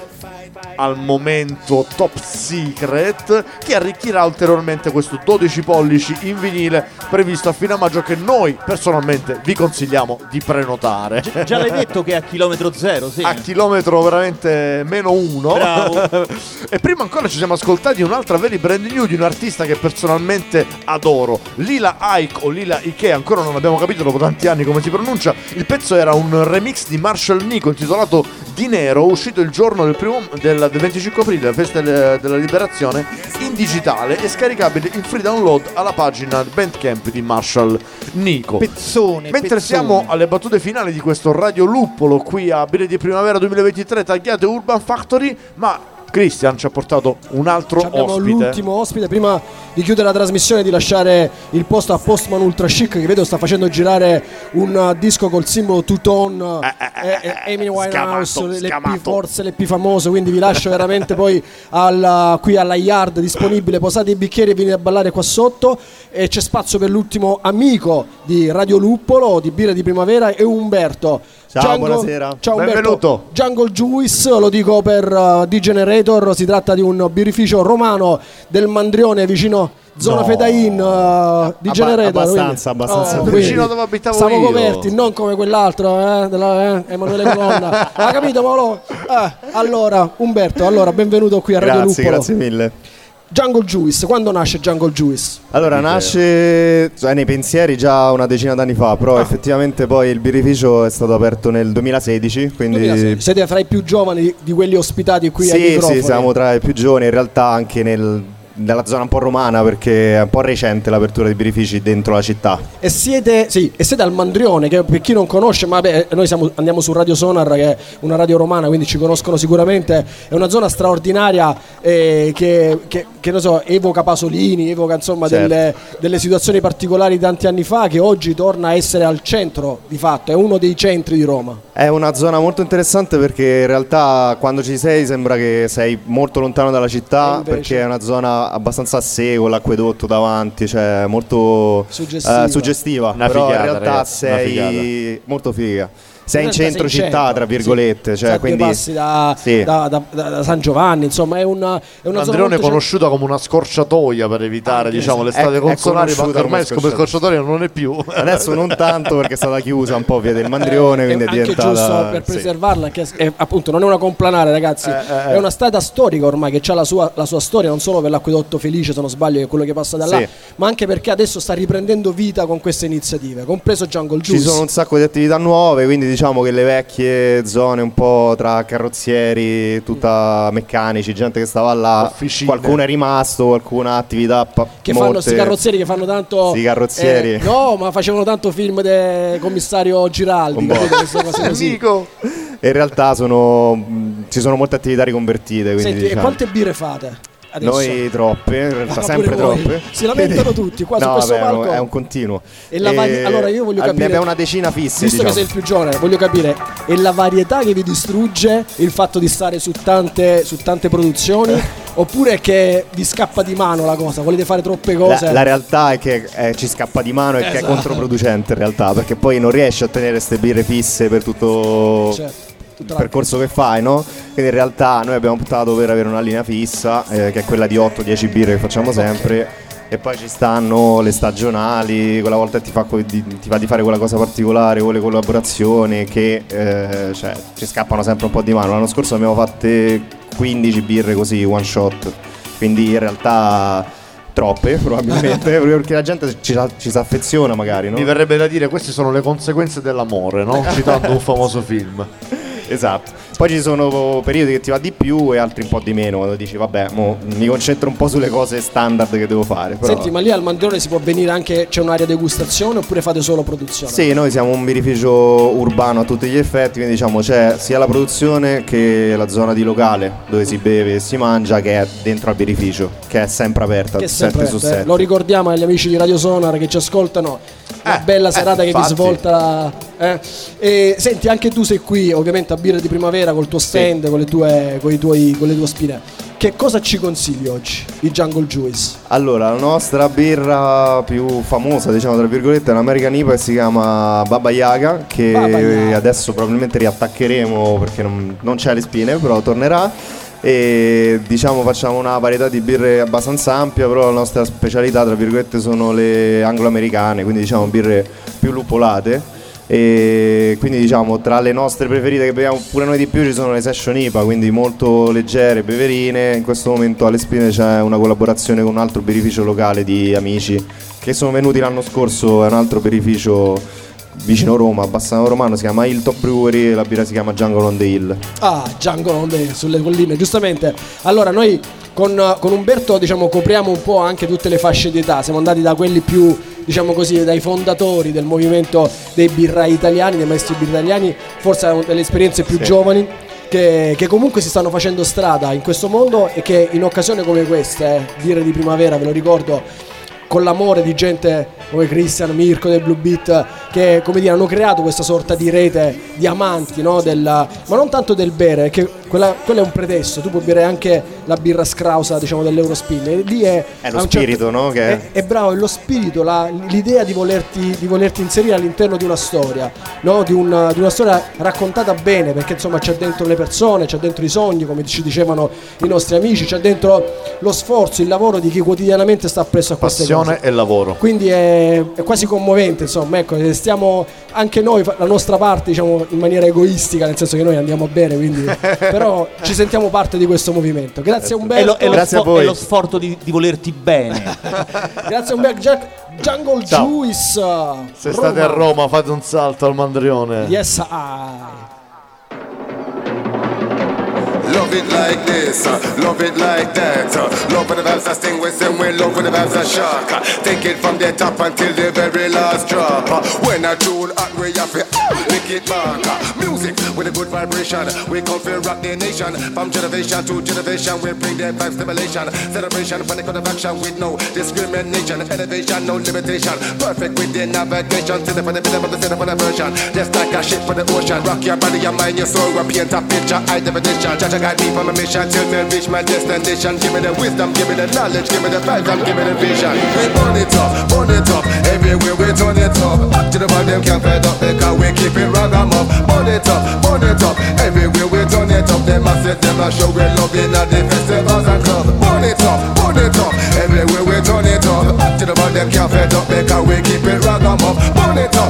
al momento top secret, che arricchirà ulteriormente questo 12 pollici in vinile previsto a fine maggio, che noi personalmente vi consigliamo di prenotare. Già l'hai detto che è a chilometro zero, sì. A chilometro veramente -1. Bravo. E prima ancora ci siamo ascoltati un'altra very brand new di un artista che personalmente adoro, Lila Ike o Lila Ike, ancora non abbiamo capito dopo tanti anni come si pronuncia. Il pezzo era un remix di Marshall Nico intitolato Dinero, uscito il giorno del 25 aprile, la festa della liberazione, in digitale e scaricabile in free download alla pagina Bandcamp di Marshall Nico. Mentre siamo alle battute finali di questo Radio Luppolo qui a Birre di Primavera 2023 tagliate Urban Factory, ma Christian ci ha portato un altro abbiamo ospite. L'ultimo ospite. Prima di chiudere la trasmissione, di lasciare il posto a Postman Ultra Chic, che vedo sta facendo girare un disco col simbolo Two Tone, Amy Winehouse, l'EP, forse l'EP famoso, quindi vi lascio veramente poi qui alla Yard disponibile. Posate i bicchieri e venite a ballare qua sotto, e c'è spazio per l'ultimo amico di Radio Luppolo, di Birre di Primavera, e Umberto. Ciao, buonasera. Ciao Umberto. Benvenuto. Jungle Juice, lo dico per D-Generator, si tratta di un birrificio romano del Mandrione vicino zona Fedain, D-Generator. Abbastanza. Vicino dove abitavo siamo io. coperti, non come quell'altro della Emanuele Colonna. Ha capito Paolo? Allora Umberto, benvenuto qui a Radio Luppolo. Grazie mille. Jungle Juice, quando nasce Jungle Juice? Allora nasce nei pensieri già una decina d'anni fa, però effettivamente poi il birrificio è stato aperto nel 2016, quindi siete fra i più giovani di quelli ospitati qui ai microfoni. Sì, siamo tra i più giovani, in realtà anche nella zona un po' romana, perché è un po' recente l'apertura di birrifici dentro la città. E siete al Mandrione, che per chi non conosce, ma noi andiamo su Radio Sonar, che è una radio romana, quindi ci conoscono sicuramente. È una zona straordinaria che non so, evoca Pasolini, evoca insomma delle situazioni particolari di tanti anni fa, che oggi torna a essere al centro di fatto, è uno dei centri di Roma. È una zona molto interessante, perché in realtà quando ci sei sembra che sei molto lontano dalla città, perché è una zona abbastanza a sé, con l'acquedotto davanti, cioè molto suggestiva. Però in realtà sei molto figa. Sei in centro città, tra virgolette, cioè, quindi passi da San Giovanni, insomma è una zona Andreone conosciuta come una scorciatoia, per evitare le strade consonari, ma ormai come scorciatoia non è più. Adesso non tanto, perché è stata chiusa un po' via del Mandrione, quindi è diventata giusto per preservarla, che appunto non è una complanare, ragazzi, è una strada storica ormai, che ha la sua storia, non solo per l'acquedotto Felice, se non sbaglio, che è quello che passa da là, ma anche perché adesso sta riprendendo vita con queste iniziative, compreso Jungle Juice. Ci sono un sacco di attività nuove, quindi diciamo che le vecchie zone un po' tra carrozzieri, tutta meccanici, gente che stava là, officine. Qualcuno è rimasto, qualcuna attività che fanno questi carrozzieri che fanno tanto carrozzieri. No, ma facevano tanto film del commissario Giraldi, amico. E in realtà ci sono molte attività riconvertite, quindi. Senti, e quante birre fate? Adesso. Noi troppe, in realtà sempre troppe. Si lamentano tutti qua su questo palco. È un continuo. Allora io voglio capire, ne abbiamo una decina fisse, visto che sei il più giovane, voglio capire, è la varietà che vi distrugge, il fatto di stare su tante produzioni, oppure che vi scappa di mano la cosa, volete fare troppe cose? La realtà è che ci scappa di mano e che è controproducente in realtà, perché poi non riesci a tenere queste birre fisse per tutto il percorso che fai, no? Quindi in realtà noi abbiamo optato per avere una linea fissa, che è quella di 8-10 birre che facciamo sempre, e poi ci stanno le stagionali, quella volta ti fa di fare quella cosa particolare, o le collaborazioni che ci scappano sempre un po' di mano. L'anno scorso abbiamo fatte 15 birre così, one shot, quindi in realtà troppe probabilmente, perché la gente ci si affeziona magari, no? Mi verrebbe da dire, queste sono le conseguenze dell'amore, no? Citando un famoso film. Esatto. Poi ci sono periodi che ti va di più e altri un po' di meno, quando dici vabbè, mi concentro un po' sulle cose standard che devo fare. Però... Senti, ma lì al Mandrione si può venire anche, c'è un'area degustazione oppure fate solo produzione? Sì, noi siamo un birrificio urbano a tutti gli effetti, quindi diciamo c'è sia la produzione che la zona di locale dove si beve e si mangia, che è dentro al birrificio, che è sempre aperta, 7 su 7. Lo ricordiamo agli amici di Radio Sonar che ci ascoltano, una bella serata che vi svolta. E senti, anche tu sei qui ovviamente a Birra di Primavera col tuo stand, sì, con le tue spine. Che cosa ci consigli oggi di Jungle Juice? Allora, la nostra birra più famosa, diciamo tra virgolette, è l'American IPA e si chiama Baba Yaga, che adesso probabilmente riattaccheremo perché non c'è le spine, però tornerà. E diciamo facciamo una varietà di birre abbastanza ampia, però la nostra specialità tra virgolette sono le anglo-americane, quindi diciamo birre più luppolate. E quindi diciamo tra le nostre preferite che beviamo pure noi di più ci sono le Session IPA, quindi molto leggere, beverine. In questo momento alle Spine c'è una collaborazione con un altro birrificio locale di amici che sono venuti l'anno scorso, è un altro birrificio vicino Roma, a Bassano Romano, si chiama Hilltop Brewery e la birra si chiama Jungle on the Hill. Jungle on the Hill, sulle colline, giustamente. Allora noi con Umberto diciamo copriamo un po' anche tutte le fasce di età, siamo andati da quelli più, diciamo così, dai fondatori del movimento dei birrai italiani, dei maestri birrai italiani, forse delle esperienze più giovani che comunque si stanno facendo strada in questo mondo e che in occasione come queste, Birre di Primavera, ve lo ricordo, con l'amore di gente come Christian, Mirko del Blue Beat, che come dire hanno creato questa sorta di rete di amanti, no? Ma non tanto del bere, che quello è un pretesto, tu puoi bere anche la birra scrausa, diciamo, dell'Eurospin, e lì è lo spirito, no? È bravo, è lo spirito, l'idea di volerti inserire all'interno di una storia, no? di una storia raccontata bene, perché insomma c'è dentro le persone, c'è dentro i sogni, come ci dicevano i nostri amici, c'è dentro lo sforzo, il lavoro di chi quotidianamente sta appresso a queste cose. E lavoro. Quindi è quasi commovente, insomma, ecco, stiamo anche noi la nostra parte, diciamo, in maniera egoistica, nel senso che noi andiamo a bere, quindi però ci sentiamo parte di questo movimento. Grazie Umberto. Grazie a voi. È lo sforzo di volerti bene. Grazie Umberto. Jungle Juice. Se state a Roma fate un salto al Mandrione. Yes, Love it like this, love it like that. Love when the vibes are sting with them, when love when the vibes are shock. Take it from the top until the very last drop. When I tune hot, we have to make it back. Music with a good vibration, we come to rock the nation. From generation to generation, we bring the vibe stimulation. Celebration, panic of action with no discrimination. Elevation, no limitation. Perfect with the navigation. Sit up on the middle of the set up on the version. Just like a ship for the ocean. Rock your body, your mind, your soul. We paint a picture, high definition. Guide me from a mission till me reach my destination. Give me the wisdom, give me the knowledge, give me the vibes, and give me the vision. We burn it up, everywhere we turn it up. Up to the ball, them can't fed up because we keep it ragamuff. Burn it up, everywhere we turn it up. Them masses, them a show we love in at the festivals and clubs. Burn it up, everywhere we turn it up. Up to the ball, them can't fed up because we keep it ragamuff. Burn it up,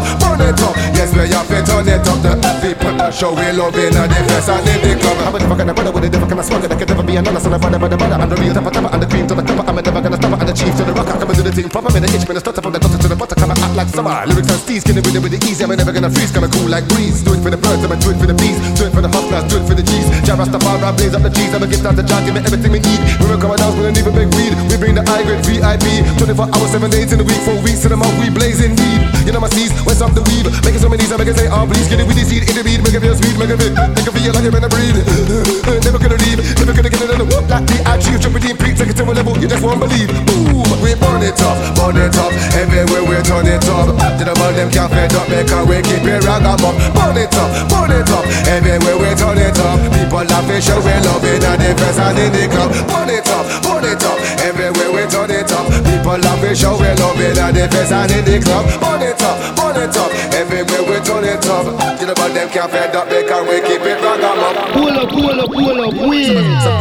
yes we have to turn it up. The people that show we love in at the fest and in the club. I'm never gonna with a different kind of swagger that can never be another. So I find the mother and the real top and the cream to the cup. I'm never gonna stop and the chief to the rock. I come and do the thing proper. Me the itch, me the stutter from the gutter to the butter. Come and act like summer. Lyrics and steez, getting with it easy. I'm never gonna freeze, coming cool like breeze. Do it for the birds, I'm do it for the bees. Do it for the hustlers, do it for the G's. Jam Rastafari, blaze up the cheese. I'm a gift out the jar, give me everything we need. We will come out, we don't even make weed. We bring the high grade VIP. 24 hours, 7 days in the week, 4 weeks in the month. We blazing weed. You know my seeds, what's up the weed? Making so many, I make it say, oh please, get it with the seed in the beat. Make it feel sweet, make it feel like you're in a breed. Never gonna leave, never gonna get another whoop like the IG, triple D, peak, take it to a level you just won't believe. Boom, we burn it up, everywhere we turn it up. To the ball, them can't fed up, because we keep it ragamuff. Burn it up, everywhere we turn it up. People love it, show we love it, and the best and in the club. Burn it up, everywhere we turn it up. People love it, show we love it, and the best and in the club. Burn it up, everywhere we turn it up. To the ball, them can't fed up, because we keep it ragamuff. Pull up, win.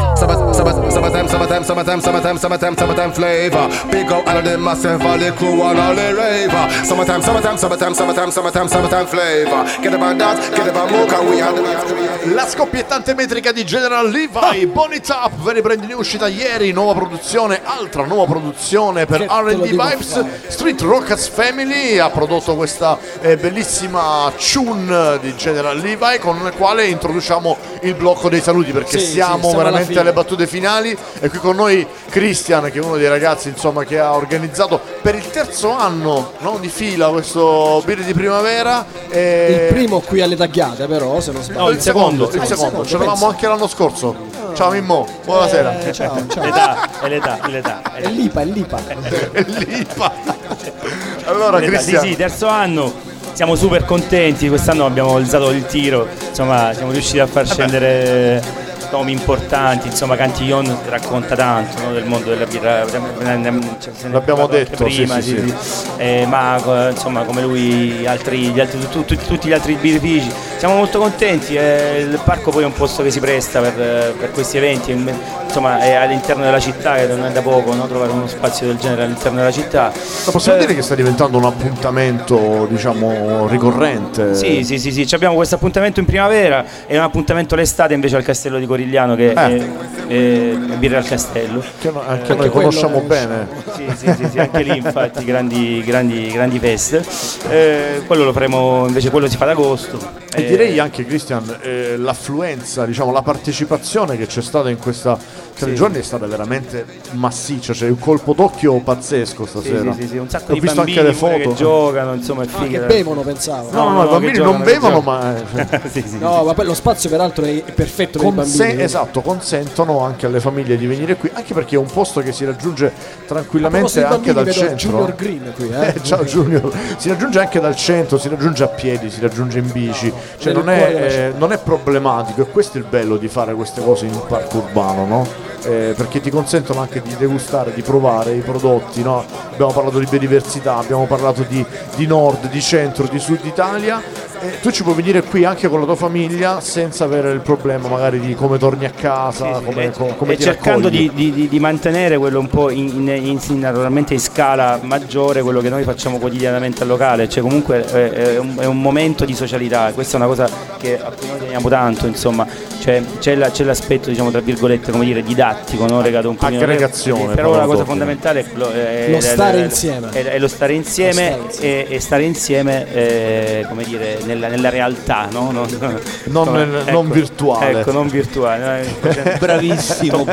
Summertime flavor. Big out all of them massive, all the crew and all the raver. Summertime flavor. Get about that, get about more, can we have the La scoppiettante metrica di General Levi, Bonnie Top, very brand new, uscita ieri, nuova produzione, altra nuova produzione per R&D Vibes. Street Rockets Family ha prodotto questa questa bellissima tune di General Levi con la quale introduciamo il blocco dei saluti, perché siamo veramente alle battute finali. E qui con noi Christian, che è uno dei ragazzi insomma che ha organizzato per il terzo anno, no, di fila questo Birre di Primavera. Il primo qui alle Tagliate, però, se non sbaglio. No, il secondo. C'eravamo anche l'anno scorso. Ciao Mimmo, buonasera. Ciao. È l'età. È l'IPA. È l'IPA. Allora, Cristian. Sì, terzo anno. Siamo super contenti, quest'anno abbiamo alzato il tiro, insomma siamo riusciti a far scendere nomi importanti, insomma Cantillon racconta tanto, no, del mondo della birra, l'abbiamo detto prima, sì. Ma insomma come lui tutti gli altri birrifici, siamo molto contenti. Il parco poi è un posto che si presta per questi eventi, insomma è all'interno della città, che non è da poco, no, trovare uno spazio del genere all'interno della città. Ma possiamo dire che sta diventando un appuntamento, diciamo, ricorrente? Sì, abbiamo questo appuntamento in primavera e un appuntamento l'estate invece al Castello di Corigliano, che è Birra al Castello, che anche noi conosciamo bene. Sì, anche lì infatti grandi feste. Quello lo faremo invece, quello si fa ad agosto. E direi anche, Christian, l'affluenza, diciamo la partecipazione che c'è stata in questa 3 giorni è stata veramente massiccia, cioè un colpo d'occhio pazzesco stasera. Sì, un sacco Ho di visto bambini anche le foto che giocano, insomma, è che bevono, pensavo. No, i bambini non bevono, ma no, ma poi lo spazio peraltro è perfetto per i bambini. Esatto, consentono anche alle famiglie di venire qui, anche perché è un posto che si raggiunge tranquillamente anche dal centro. Junior Green qui, Ciao Junior. Si raggiunge anche dal centro, si raggiunge a piedi, si raggiunge in bici, cioè non è problematico, e questo è il bello di fare queste cose in un parco urbano, no? Perché ti consentono anche di degustare, di provare i prodotti, no? Abbiamo parlato di biodiversità, abbiamo parlato di nord, di centro, di sud Italia. Tu ci puoi venire qui anche con la tua famiglia senza avere il problema magari di come torni a casa, come ti cercando raccogli. di mantenere quello un po' naturalmente in scala maggiore, quello che noi facciamo quotidianamente al locale, cioè comunque è un momento di socialità. Questa è una cosa che a cui noi teniamo tanto, insomma, cioè c'è l'aspetto, diciamo, tra virgolette, come dire, didattico, no? Legato un po' aggregazione, però la cosa fondamentale è lo stare insieme, è lo stare insieme e stare insieme, come dire, nella realtà, no? Non virtuale. Ecco, non virtuale. Bravissimo.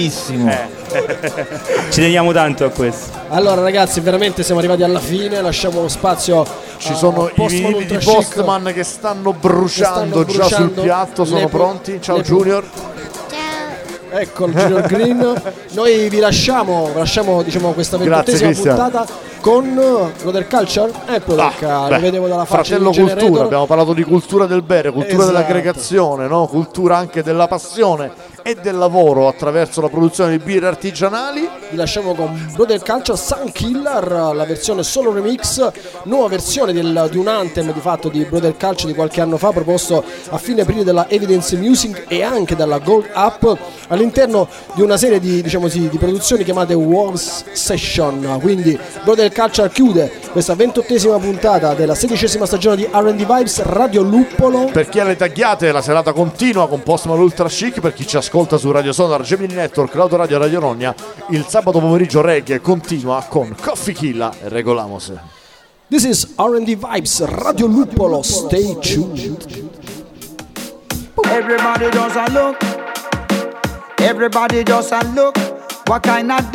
Ci teniamo tanto a questo. Allora ragazzi, veramente siamo arrivati alla fine, lasciamo lo spazio. Ci sono i vinili di Postman che stanno bruciando già sul piatto, sono pronti. Ciao Junior. Ecco il Junior Green. Noi vi lasciamo diciamo questa 28esima puntata con Brother Culture. Lo vedevo dalla faccia Fratello di Cultura, abbiamo parlato di cultura del bere, cultura Esatto. dell'aggregazione, no? Cultura anche della passione e del lavoro attraverso la produzione di birre artigianali. Vi lasciamo con Brother Culture Sun Killer, la versione solo remix, nuova versione di un anthem di fatto di Brother Culture di qualche anno fa, proposto a fine aprile dalla Evidence Music e anche dalla Gold Up all'interno di una serie di, diciamo così, di produzioni chiamate Walls Session. Quindi Brother Culture chiude questa 28esima puntata della 16esima stagione di R&D Vibes Radio Luppolo. Per chi ha le tagliate, la serata continua con Postman Ultra Chic. Per chi ci ascolta su Radio Sonar, Gemini Network, l'Autoradio Radio Ronia, il sabato pomeriggio reggae continua con Coffee Killa e Regolamos. This is R&D Vibes Radio Luppolo. Stay tuned. Everybody does a look. Everybody does a look. What kind of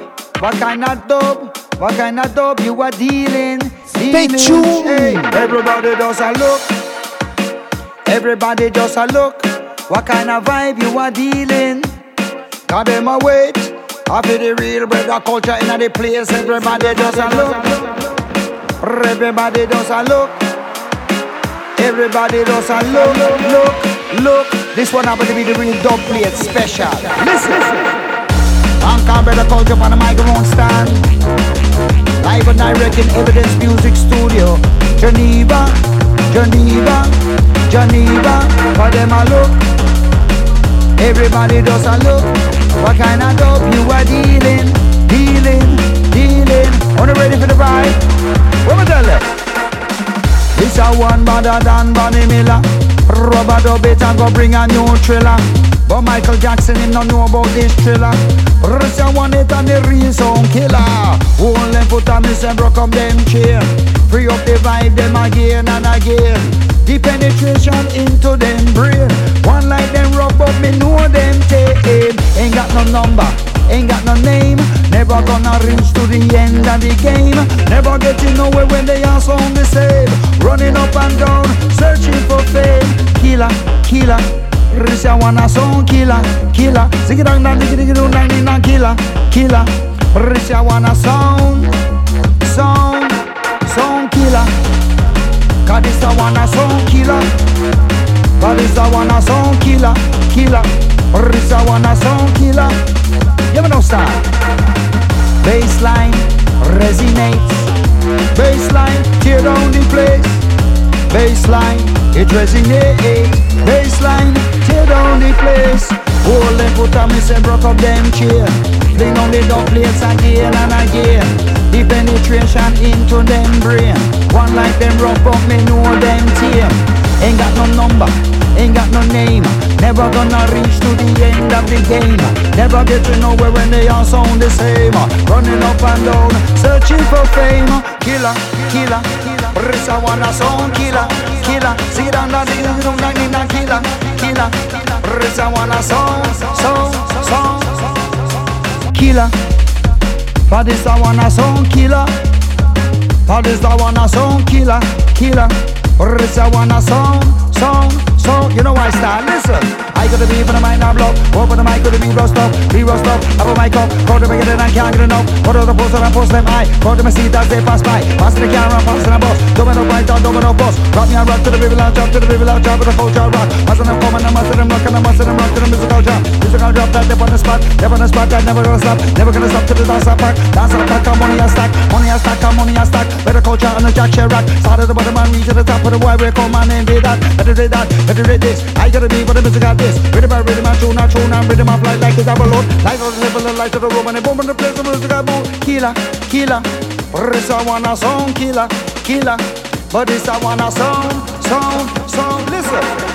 dope you are dealing? Stay tuned. Hey, everybody does a look. Everybody does a look. What kind of vibe you are dealing? Got them a wait. After the real brother culture in the place. Everybody does a look. Everybody does a look. Everybody does a look. This one happen to be the real dub plate special. Listen. Anchor brother culture on the microphone stand. Live and direct in Evidence Music Studio. Geneva. For them a look. Everybody does a look. What kind of dope you are dealing? Are you ready for the ride? What me tell you? This a one better than Bonnie Miller. Rubber dub it and go bring a new thriller. But Michael Jackson him not know about this thriller. Rest a one it and the real sound killer. Hold them foot and me say broke up them chair. Free up the revive them again and again. The penetration into them brain. One like them rub up, me know them take aim. Ain't got no number, ain't got no name. Never gonna reach to the end of the game. Never getting nowhere when they all sound the same. Running up and down, searching for fame. Killer, killer, Risha wanna sound killer, killer. Zig it down, diggy diggy down, down, killer, killer. Risha wanna sound killer. Cause this a wanna sound killer. Cause this a wanna sound killer, killer. Risha wanna sound killer. You ever know style? Bassline resonates. Bassline tear down the place. Bassline it resonates. Bassline tear down the place. Hold them put on me say broke up them chair. Fling on the dub plates again and again. The penetration into them brain. One like them rub up me know them team. Ain't got no number, ain't got no name. Never gonna reach to the end of the game. Never get to nowhere when they all sound the same. Running up and down, searching for fame. Killer, killer, Risa wanna sound killer, killer. See down the killer, killer. Risa wanna sound killer. For this I wanna sound killer. For this I wanna sound killer, killer. Risa wanna sound. You know why I start? Listen. I gotta be for the mind not blow. Over the mic could be rust up. Have a mic up. Go to make it and I can't get enough. Go to the post and I post them high. Go to my seat as they pass by. Pass the camera, pass the bus. Domino right down, domino bus. Rock me and rock to the baby lounge, up to the baby lounge, up to the culture rock. As I'm coming, I'm them rock and I'm them rock to the musical drop. Musical drop that they on the spot. They on the spot that never gonna stop. Never gonna stop to the dance park. Dance park, money a stack. Money a stack, money a stack. Better culture on the Jack Chirac. Started the bottom and reach to the top of the wire. Call my name, be that. Better do that, better do this. I gotta be for the music got this. Rhythm by rhythm, I tune, I'm rhythm up like it's double load. Like on the level, light to the room, and the boom in the place, the music got boom. Killer, killer. Risa wanna sound killer, killer. But this I wanna sound. Listen.